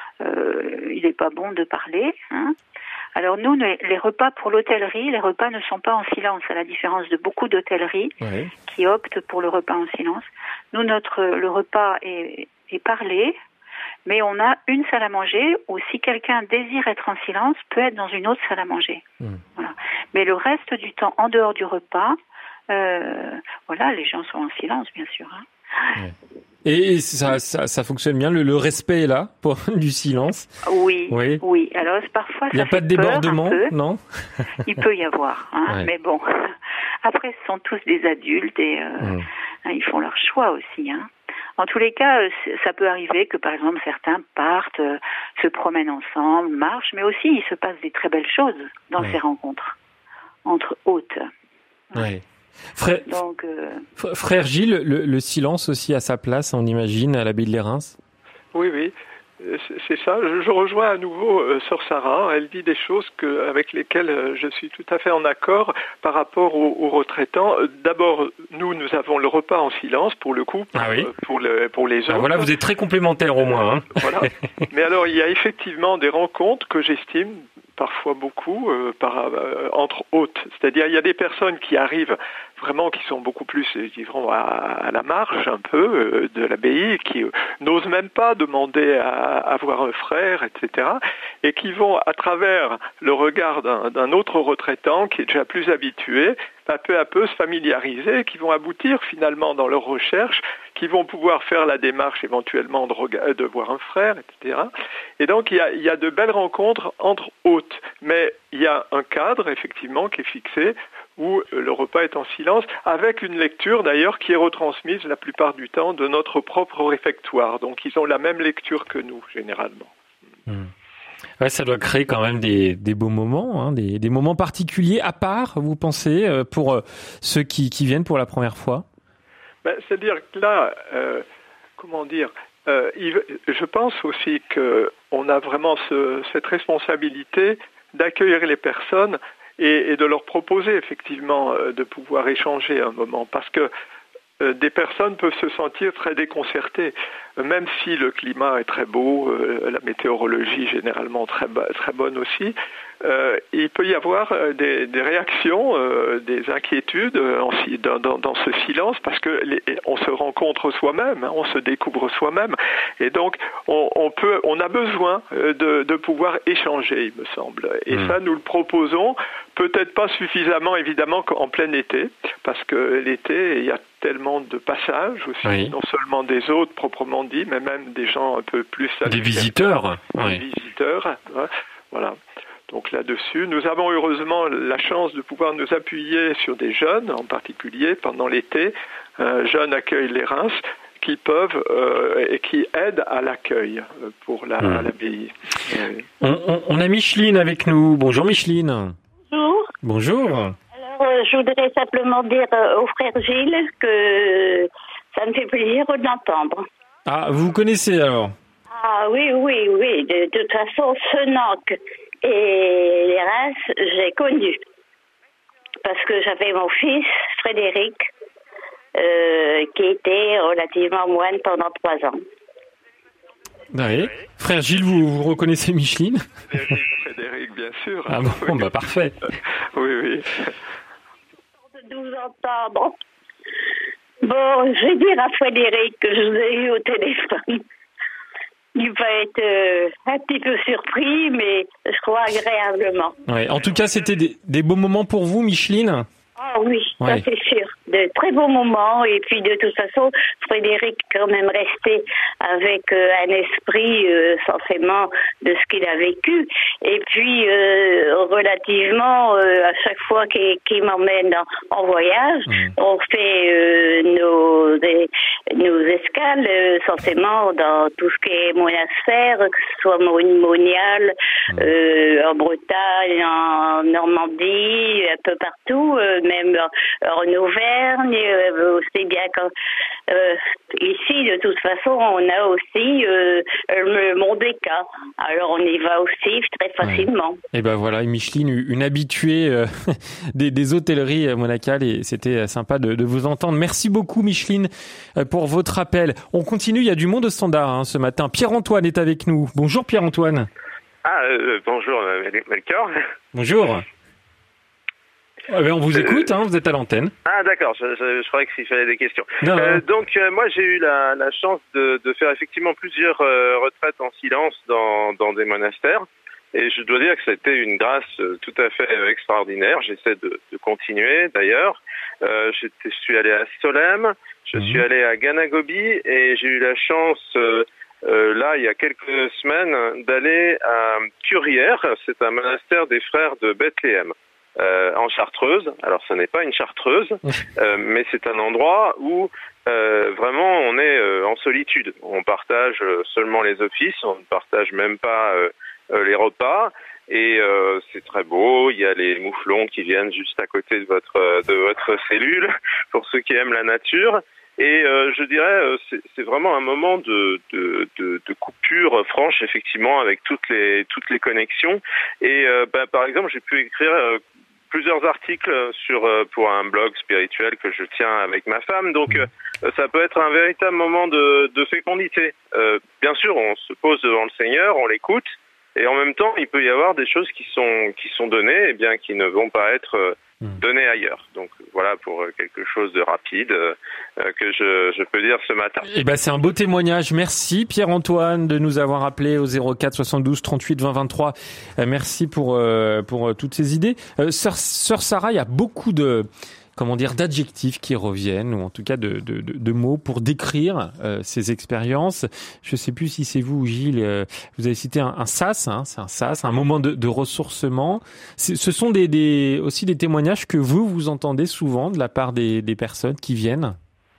Speaker 4: euh, il n'est pas bon de parler. Hein. Alors, nous, les repas pour l'hôtellerie, les repas ne sont pas en silence, à la différence de beaucoup d'hôtelleries oui. qui optent pour le repas en silence. Nous, notre le repas est, est parlé, mais on a une salle à manger où, si quelqu'un désire être en silence, peut être dans une autre salle à manger. Mmh. Voilà. Mais le reste du temps, en dehors du repas, Euh, voilà, les gens sont en silence, bien sûr. Hein.
Speaker 3: Ouais. Et ça, ça, ça fonctionne bien, le, le respect est là pour du silence.
Speaker 4: Oui, oui. oui. Alors parfois,
Speaker 3: il n'y a pas de débordement, non?
Speaker 4: Il peut y avoir, hein, ouais. mais bon. Après, ce sont tous des adultes et euh, mmh. hein, ils font leur choix aussi. Hein. En tous les cas, ça peut arriver que, par exemple, certains partent, euh, se promènent ensemble, marchent, mais aussi il se passe des très belles choses dans ouais. ces rencontres entre hôtes.
Speaker 3: Ouais. Frère,
Speaker 4: Donc, euh...
Speaker 3: Frère Gilles, le, le silence aussi a sa place, on imagine, à l'abbaye de Lérins.
Speaker 5: Oui, oui, c'est ça. Je, je rejoins à nouveau euh, Sœur Sarah. Elle dit des choses que, avec lesquelles euh, je suis tout à fait en accord par rapport aux, aux retraitants. D'abord, nous, nous avons le repas en silence, pour le coup, pour,
Speaker 3: ah oui.
Speaker 5: euh, pour, le, pour les autres.
Speaker 3: Ah voilà, vous êtes très complémentaires au moins. Hein.
Speaker 5: Voilà. Mais alors, il y a effectivement des rencontres que j'estime parfois beaucoup euh, par, euh, entre hôtes. C'est-à-dire, il y a des personnes qui arrivent vraiment, qui sont beaucoup plus, disons, à, à la marge un peu euh, de l'abbaye, qui euh, n'osent même pas demander à, à avoir un frère, et cetera, et qui vont, à travers le regard d'un, d'un autre retraitant qui est déjà plus habitué, à peu à peu se familiariser, qui vont aboutir finalement dans leurs recherches, qui vont pouvoir faire la démarche éventuellement de, rega- de voir un frère, et cetera. Et donc il y a, il y a de belles rencontres entre hôtes, mais il y a un cadre effectivement qui est fixé où le repas est en silence, avec une lecture d'ailleurs qui est retransmise la plupart du temps de notre propre réfectoire. Donc ils ont la même lecture que nous généralement.
Speaker 3: Mmh. Ouais, ça doit créer quand même des, des beaux moments, hein, des, des moments particuliers à part, vous pensez, pour euh, ceux qui, qui viennent pour la première fois?
Speaker 5: Ben, c'est-à-dire que là, euh, comment dire, euh, il, je pense aussi qu'on a vraiment ce, cette responsabilité d'accueillir les personnes et, et de leur proposer effectivement euh, de pouvoir échanger un moment, parce que euh, des personnes peuvent se sentir très déconcertées, euh, même si le climat est très beau, euh, la météorologie généralement très, très bonne aussi. Euh, il peut y avoir des, des réactions, euh, des inquiétudes euh, en, dans, dans ce silence, parce que les, on se rencontre soi-même, hein, on se découvre soi-même, et donc on, on peut, on a besoin de, de pouvoir échanger, il me semble. Et mmh. ça, nous le proposons, peut-être pas suffisamment évidemment qu'en plein été, parce que l'été, il y a tellement de passages aussi, oui. non seulement des hôtes proprement dit, mais même des gens un peu plus...
Speaker 3: Des visiteurs.
Speaker 5: Des
Speaker 3: oui.
Speaker 5: visiteurs, hein, voilà. Donc là-dessus, nous avons heureusement la chance de pouvoir nous appuyer sur des jeunes, en particulier pendant l'été, euh, jeunes accueillent les Reims, qui peuvent euh, et qui aident à l'accueil pour la, mmh. l'abbaye.
Speaker 3: Oui. On, on, on a Micheline avec nous. Bonjour Micheline.
Speaker 9: Bonjour.
Speaker 3: Bonjour.
Speaker 9: Alors, euh, je voudrais simplement dire euh, au frère Gilles que ça me fait plaisir de l'entendre.
Speaker 3: Ah, vous connaissez alors?
Speaker 9: Ah oui, oui, oui. De, de toute façon, Senac Et les races, j'ai connu. Parce que j'avais mon fils, Frédéric, euh, qui était relativement moine pendant trois ans.
Speaker 3: Oui. Frère Gilles, vous, vous reconnaissez Micheline ?
Speaker 5: Frédéric, bien sûr.
Speaker 3: Ah bon, oui. Bah parfait.
Speaker 5: Oui, oui.
Speaker 9: De nous entendre. Bon, je vais dire à Frédéric que je vous ai eu au téléphone. Il va être euh, un petit peu surpris, mais je crois agréablement.
Speaker 3: Ouais. En tout cas, c'était des, des beaux moments pour vous, Micheline ?
Speaker 9: Ah oui,
Speaker 3: ouais.
Speaker 9: Ça c'est sûr. De très beaux moments. Et puis de toute façon, Frédéric quand même resté avec euh, un esprit euh, forcément de ce qu'il a vécu. Et puis euh, relativement, euh, à chaque fois qu'il, qu'il m'emmène en, en voyage, mmh. on fait euh, nos, des, nos escales euh, forcément dans tout ce qui est monastère, que ce soit Monial, mmh. euh, en Bretagne, en Normandie, un peu partout. Euh, même en Auvergne, euh, aussi bien quand euh, ici de toute façon on a aussi euh, le Mont des Cas, alors on y va aussi très facilement.
Speaker 3: Ouais. Et ben voilà, Micheline, une habituée euh, des, des hôtelleries monacales, et c'était sympa de, de vous entendre. Merci beaucoup Micheline pour votre appel. On continue, il y a du monde au standard hein, ce matin. Pierre-Antoine est avec nous. Bonjour Pierre-Antoine.
Speaker 10: Ah euh, bonjour Melchior.
Speaker 3: Bonjour. Ah ben on vous écoute, hein, vous êtes à l'antenne.
Speaker 10: Ah d'accord, je, je, je croyais qu'il fallait des questions.
Speaker 3: Non,
Speaker 10: euh,
Speaker 3: non.
Speaker 10: Donc euh, moi j'ai eu la, la chance de, de faire effectivement plusieurs euh, retraites en silence dans, dans des monastères. Et je dois dire que c'était une grâce euh, tout à fait euh, extraordinaire. J'essaie de, de continuer d'ailleurs. Euh, je suis allé à Solesmes, je mmh. suis allé à Ganagobi et j'ai eu la chance... Euh, Euh, là, il y a quelques semaines, d'aller à Curières. C'est un monastère des frères de Bethléem, euh, en Chartreuse. Alors, ce n'est pas une chartreuse, euh, mais c'est un endroit où euh, vraiment on est euh, en solitude. On partage euh, seulement les offices, on ne partage même pas euh, euh, les repas. Et euh, c'est très beau. Il y a les mouflons qui viennent juste à côté de votre de votre cellule pour ceux qui aiment la nature. Et euh, je dirais, euh, c'est, c'est vraiment un moment de, de, de, de coupure franche, effectivement, avec toutes les toutes les connexions. Et euh, ben, par exemple, j'ai pu écrire euh, plusieurs articles sur euh, pour un blog spirituel que je tiens avec ma femme. Donc, euh, ça peut être un véritable moment de, de fécondité. Euh, bien sûr, on se pose devant le Seigneur, on l'écoute, et en même temps, il peut y avoir des choses qui sont qui sont données, et bien qui ne vont pas être euh, donné ailleurs. Donc voilà pour quelque chose de rapide euh, que je, je peux dire ce matin.
Speaker 3: Eh ben c'est un beau témoignage. Merci Pierre-Antoine de nous avoir appelé au zéro quatre soixante-douze trente-huit vingt vingt-trois. Euh, merci pour euh, pour euh, toutes ces idées. Euh, Sœur, Sœur Sarah, il y a beaucoup de comment dire d'adjectifs qui reviennent, ou en tout cas de, de, de, de mots pour décrire euh, ces expériences. Je sais plus si c'est vous ou Gilles, euh, vous avez cité un, un sas, hein, c'est un sas, un moment de, de ressourcement. C'est, ce sont des, des, aussi des témoignages que vous, vous entendez souvent de la part des, des personnes qui viennent ?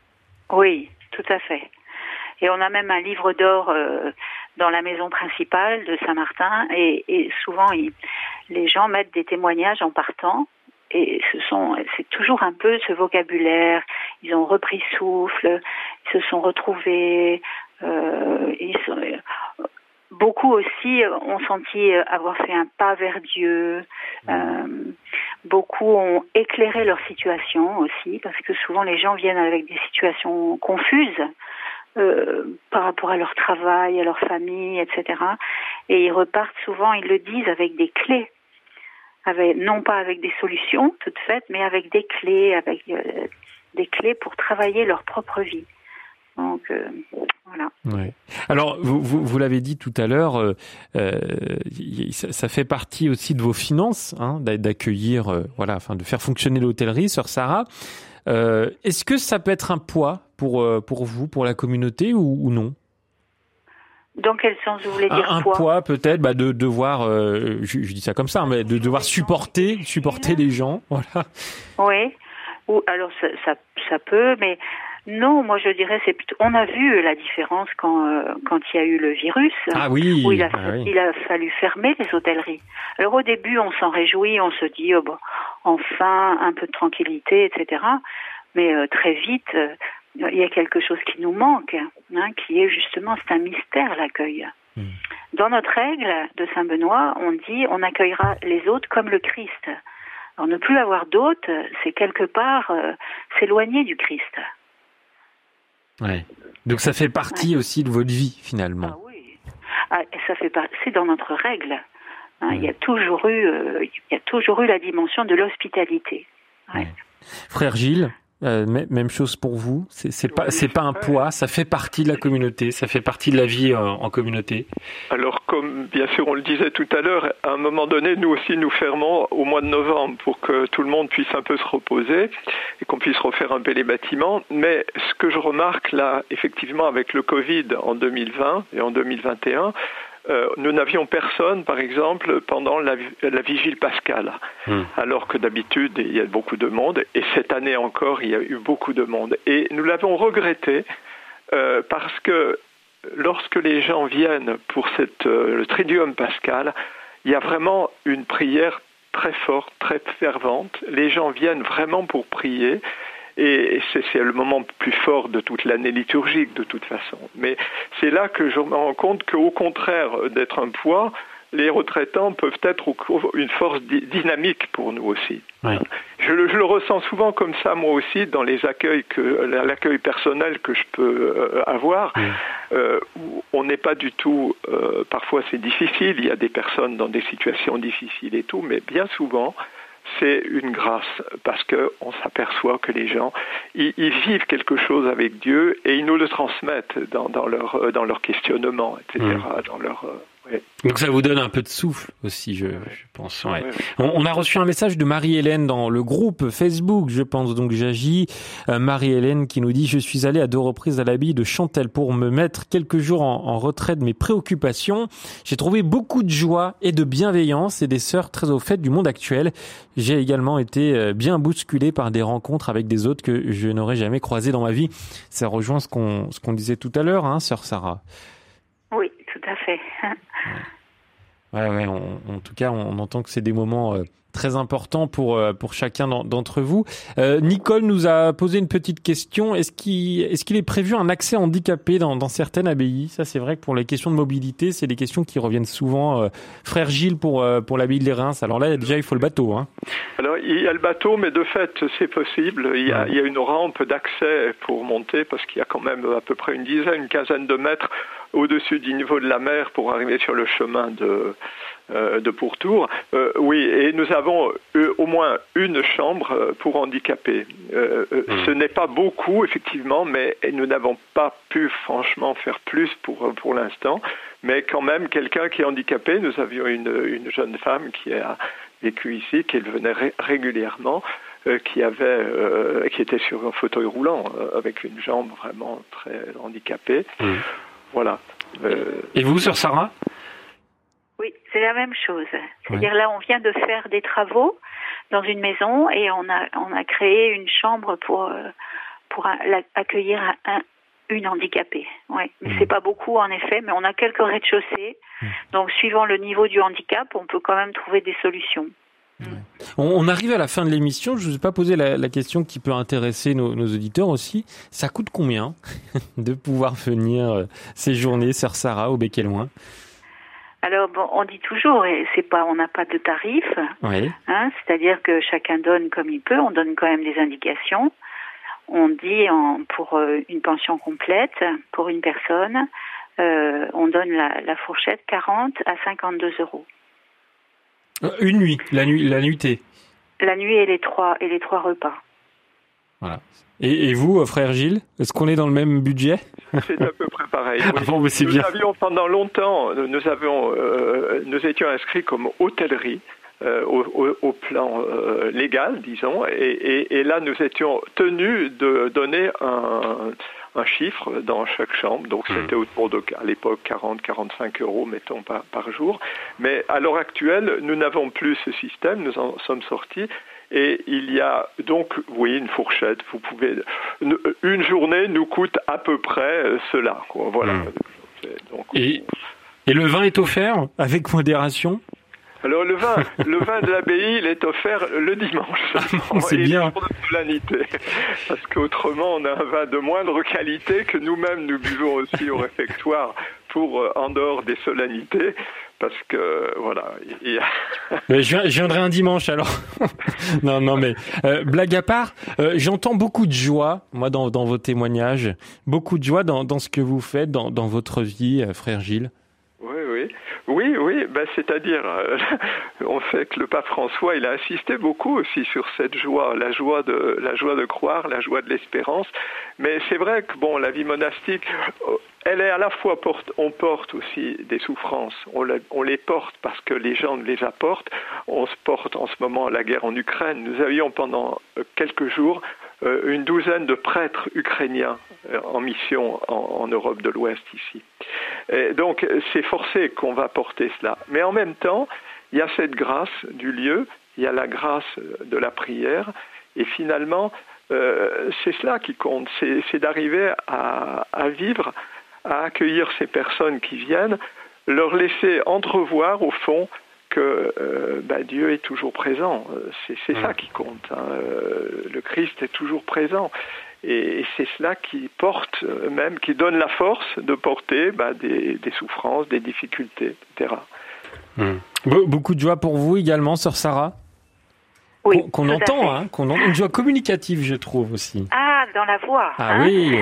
Speaker 4: Oui, tout à fait. Et on a même un livre d'or euh, dans la maison principale de Saint-Martin, et, et souvent il, les gens mettent des témoignages en partant. Et ce sont, c'est toujours un peu ce vocabulaire. Ils ont repris souffle, ils se sont retrouvés. Euh, ils sont, beaucoup aussi ont senti avoir fait un pas vers Dieu. Euh, beaucoup ont éclairé leur situation aussi, parce que souvent les gens viennent avec des situations confuses euh, par rapport à leur travail, à leur famille, et cetera. Et ils repartent souvent, ils le disent, avec des clés. Avec, non pas avec des solutions toutes faites, mais avec des clés, avec euh, des clés pour travailler leur propre vie. Donc euh, voilà.
Speaker 3: Ouais. Alors vous, vous, vous l'avez dit tout à l'heure, euh, euh, ça, ça fait partie aussi de vos finances, hein, d'accueillir, euh, voilà, enfin de faire fonctionner l'hôtellerie, Sœur Sarah. Euh, est-ce que ça peut être un poids pour euh, pour vous, pour la communauté, ou, ou non?
Speaker 4: Dans quel sens vous voulez dire
Speaker 3: un, un
Speaker 4: poids,
Speaker 3: poids peut-être, bah de devoir, euh, je, je dis ça comme ça, mais de devoir supporter, supporter les gens, voilà.
Speaker 4: Oui. Ou alors ça, ça, ça peut, mais non, moi je dirais c'est plutôt. On a vu la différence quand euh, quand il y a eu le virus.
Speaker 3: Ah oui.
Speaker 4: Où il a,
Speaker 3: ah oui.
Speaker 4: il a fallu fermer les hôtelleries. Alors au début on s'en réjouit, on se dit oh bon, enfin un peu de tranquillité, et cetera. Mais euh, très vite. Euh, il y a quelque chose qui nous manque, hein, qui est justement, c'est un mystère l'accueil. Mmh. Dans notre règle de Saint-Benoît, on dit on accueillera les autres comme le Christ. Alors ne plus avoir d'hôtes, c'est quelque part euh, s'éloigner du Christ.
Speaker 3: Ouais. Donc ça fait partie ouais. aussi de votre vie finalement.
Speaker 4: Ah oui, ah, ça fait partie. C'est dans notre règle. Hein, ouais. Il y a toujours eu, euh, il y a toujours eu la dimension de l'hospitalité. Ouais.
Speaker 3: Ouais. Frère Gilles. Euh, même chose pour vous. C'est, c'est pas, oui, c'est pas un poids. Ça fait partie de la communauté. Ça fait partie de la vie euh, en communauté.
Speaker 5: Alors, comme bien sûr on le disait tout à l'heure, à un moment donné, nous aussi nous fermons au mois de novembre pour que tout le monde puisse un peu se reposer et qu'on puisse refaire un peu les bâtiments. Mais ce que je remarque là, effectivement, avec le Covid en deux mille vingt et en deux mille vingt et un. Euh, nous n'avions personne, par exemple, pendant la, la vigile pascale, mmh. alors que d'habitude, il y a beaucoup de monde, et cette année encore, il y a eu beaucoup de monde. Et nous l'avons regretté, euh, parce que lorsque les gens viennent pour cette, euh, le Triduum pascal, il y a vraiment une prière très forte, très fervente. Les gens viennent vraiment pour prier, et c'est, c'est le moment le plus fort de toute l'année liturgique, de toute façon. Mais c'est là que je me rends compte qu'au contraire d'être un poids, les retraitants peuvent être une force dynamique pour nous aussi. Oui. Je, le, je le ressens souvent comme ça, moi aussi, dans les accueils, que, l'accueil personnel que je peux avoir, oui. euh, où on n'est pas du tout... Euh, parfois c'est difficile, il y a des personnes dans des situations difficiles et tout, mais bien souvent... c'est une grâce, parce qu'on s'aperçoit que les gens, ils, ils vivent quelque chose avec Dieu et ils nous le transmettent dans, dans, leur, dans leur questionnement, et cetera, mmh. dans leur... Ouais.
Speaker 3: Donc ça vous donne un peu de souffle aussi, je, je pense. Ouais. Ouais. On, on a reçu un message de Marie-Hélène dans le groupe Facebook, je pense donc j'agis. Euh, Marie-Hélène qui nous dit « Je suis allée à deux reprises à l'abbaye de Chantelle pour me mettre quelques jours en, en retrait de mes préoccupations. J'ai trouvé beaucoup de joie et de bienveillance et des sœurs très au fait du monde actuel. J'ai également été bien bousculée par des rencontres avec des autres que je n'aurais jamais croisées dans ma vie. » Ça rejoint ce qu'on, ce qu'on disait tout à l'heure, hein, sœur Sarah.
Speaker 4: Oui, tout à fait.
Speaker 3: Ouais, ouais. On, en tout cas, on entend que c'est des moments euh, très importants pour euh, pour chacun d'entre vous. Euh, Nicole nous a posé une petite question. Est-ce qu'il est-ce qu'il est prévu un accès handicapé dans dans certaines abbayes ? Ça, c'est vrai que pour les questions de mobilité, c'est des questions qui reviennent souvent. Euh, Frère Gilles pour euh, pour l'abbaye de Reims. Alors là, déjà, il faut le bateau, hein.
Speaker 5: Alors, il y a le bateau, mais de fait, c'est possible. Il y a, ouais. il y a une rampe d'accès pour monter, parce qu'il y a quand même à peu près une dizaine, une quinzaine de mètres au-dessus du niveau de la mer pour arriver sur le chemin de, euh, de Pourtour. Euh, oui, et nous avons euh, au moins une chambre pour handicapés. Euh, mmh. Ce n'est pas beaucoup, effectivement, mais nous n'avons pas pu, franchement, faire plus pour, pour l'instant. Mais quand même, quelqu'un qui est handicapé, nous avions une, une jeune femme qui a vécu ici, qui venait ré- régulièrement, euh, qui avait, euh, qui était sur un fauteuil roulant, euh, avec une jambe vraiment très handicapée. Mmh. Voilà. Euh...
Speaker 3: Et vous, sœur Sarah ?
Speaker 4: Oui, c'est la même chose. C'est-à-dire ouais. là, on vient de faire des travaux dans une maison et on a on a créé une chambre pour pour accueillir un, une handicapée. Ouais, mais mmh. c'est pas beaucoup en effet, mais on a quelques rez-de-chaussée. Mmh. Donc, suivant le niveau du handicap, on peut quand même trouver des solutions.
Speaker 3: Ouais. On, on arrive à la fin de l'émission. Je vous ai pas posé la, la question qui peut intéresser nos, nos auditeurs aussi. Ça coûte combien de pouvoir venir euh, séjourner, sœur Sarah, au Bec et Loin ?
Speaker 4: Alors bon, on dit toujours, et c'est pas, on n'a pas de tarif. Oui. Hein, c'est-à-dire que chacun donne comme il peut. On donne quand même des indications. On dit en, pour euh, une pension complète pour une personne, euh, on donne la, la fourchette quarante à cinquante-deux euros.
Speaker 3: Une nuit, la nuit, la nuitée.
Speaker 4: La nuit et les trois et les trois repas.
Speaker 3: Voilà. Et, et vous, frère Gilles, est-ce qu'on est dans le même budget ?
Speaker 5: C'est à peu près pareil.
Speaker 3: Oui. Ah bon, mais c'est
Speaker 5: nous
Speaker 3: bien.
Speaker 5: avions pendant longtemps, nous avions, euh, nous étions inscrits comme hôtellerie euh, au, au, au plan euh, légal, disons, et, et, et là nous étions tenus de donner un. un chiffre dans chaque chambre, donc c'était autour de, à l'époque, quarante à quarante-cinq euros, mettons, par, par jour. Mais à l'heure actuelle, nous n'avons plus ce système, nous en sommes sortis, et il y a donc, oui, une fourchette, vous pouvez... Une journée nous coûte à peu près cela, quoi, voilà. Mmh.
Speaker 3: Donc, et, et le vin est offert, avec modération ?
Speaker 5: Alors le vin, le vin de l'abbaye, il est offert le dimanche.
Speaker 3: Ah, c'est
Speaker 5: et
Speaker 3: bien.
Speaker 5: Pour de solennité, parce qu'autrement on a un vin de moindre qualité que nous-mêmes nous buvons aussi au réfectoire pour euh, en dehors des solennités, parce que voilà. Il y a...
Speaker 3: mais je, je viendrai un dimanche alors. non, non, mais euh, blague à part, euh, j'entends beaucoup de joie, moi, dans, dans vos témoignages, beaucoup de joie dans, dans ce que vous faites, dans, dans votre vie, euh, frère Gilles.
Speaker 5: Oui, oui. Oui, oui, ben, c'est-à-dire, euh, on sait que le pape François, il a insisté beaucoup aussi sur cette joie, la joie de, la joie de croire, la joie de l'espérance. Mais c'est vrai que, bon, la vie monastique, elle est à la fois, porte, on porte aussi des souffrances, on, la, on les porte parce que les gens les apportent. On se porte en ce moment la guerre en Ukraine. Nous avions pendant quelques jours euh, une douzaine de prêtres ukrainiens euh, en mission en, en Europe de l'Ouest ici. Et donc c'est forcé qu'on va porter cela. Mais en même temps, il y a cette grâce du lieu, il y a la grâce de la prière, et finalement, euh, c'est cela qui compte, c'est, c'est d'arriver à, à vivre, à accueillir ces personnes qui viennent, leur laisser entrevoir au fond que euh, bah, Dieu est toujours présent. C'est, c'est ça qui compte. Hein. Le Christ est toujours présent. Et c'est cela qui porte, même, qui donne la force de porter bah, des, des souffrances, des difficultés, et cetera.
Speaker 3: Mmh. Be- beaucoup de joie pour vous également, sœur Sarah.
Speaker 4: Oui,
Speaker 3: qu'on, qu'on entend, hein, qu'on entend, une joie communicative, je trouve aussi.
Speaker 4: Ah, dans la voix.
Speaker 3: Ah
Speaker 4: hein
Speaker 3: oui.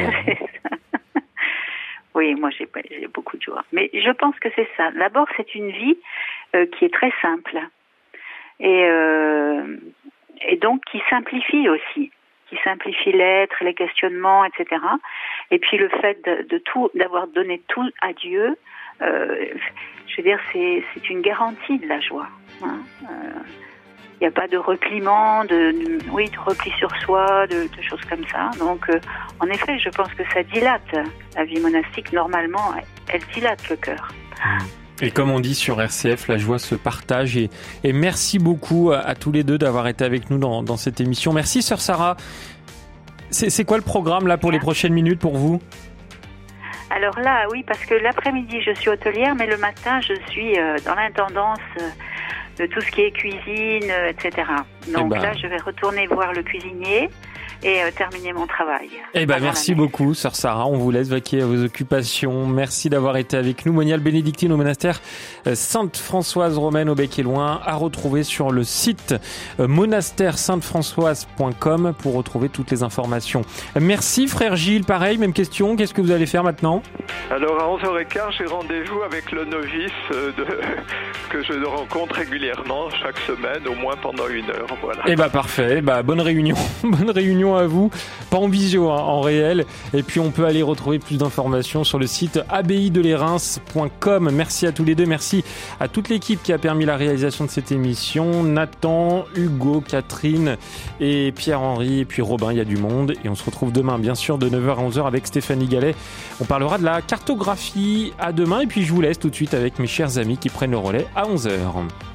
Speaker 4: Oui, moi j'ai, j'ai beaucoup de joie. Mais je pense que c'est ça. D'abord, c'est une vie euh, qui est très simple et euh, et donc qui simplifie aussi. qui simplifie l'être, les questionnements, et cetera. Et puis le fait de, de tout, d'avoir donné tout à Dieu, euh, je veux dire, c'est, c'est une garantie de la joie. Il hein. n'y euh, a pas de repliement, de, de, oui, de repli sur soi, de, de choses comme ça. Donc, euh, en effet, je pense que ça dilate. La vie monastique, normalement, elle, elle dilate le cœur.
Speaker 3: Et comme on dit sur R C F, la joie se partage. Et, et merci beaucoup à, à tous les deux d'avoir été avec nous dans, dans cette émission. Merci, sœur Sarah. C'est, c'est quoi le programme là pour les prochaines minutes pour vous ?
Speaker 4: Alors là, oui, parce que l'après-midi, je suis hôtelière, mais le matin, je suis euh, dans l'intendance euh, de tout ce qui est cuisine, euh, et cetera. Donc eh ben... là, je vais retourner voir le cuisinier et euh, terminer mon travail.
Speaker 3: Eh ben, merci beaucoup, sœur Sarah. On vous laisse vaquer à vos occupations. Merci d'avoir été avec nous. Moniale bénédictine au monastère Sainte-Françoise Romaine au Bec-et-Loing, à retrouver sur le site monastère sainte françoise point com pour retrouver toutes les informations. Merci, frère Gilles. Pareil, même question. Qu'est-ce que vous allez faire maintenant ?
Speaker 5: Alors, à onze heures quinze, j'ai rendez-vous avec le novice de... que je rencontre régulièrement, chaque semaine, au moins pendant une heure. Voilà.
Speaker 3: Eh ben, parfait. Bah, bonne réunion. Bonne réunion à vous, pas en visio, hein, en réel. Et puis on peut aller retrouver plus d'informations sur le site abbaye de les reims point com. Merci à tous les deux, merci à toute l'équipe qui a permis la réalisation de cette émission. Nathan, Hugo, Catherine et Pierre-Henri et puis Robin, il y a du monde. Et on se retrouve demain, bien sûr, de neuf heures à onze heures avec Stéphanie Gallet. On parlera de la cartographie. À demain et puis je vous laisse tout de suite avec mes chers amis qui prennent le relais à onze heures.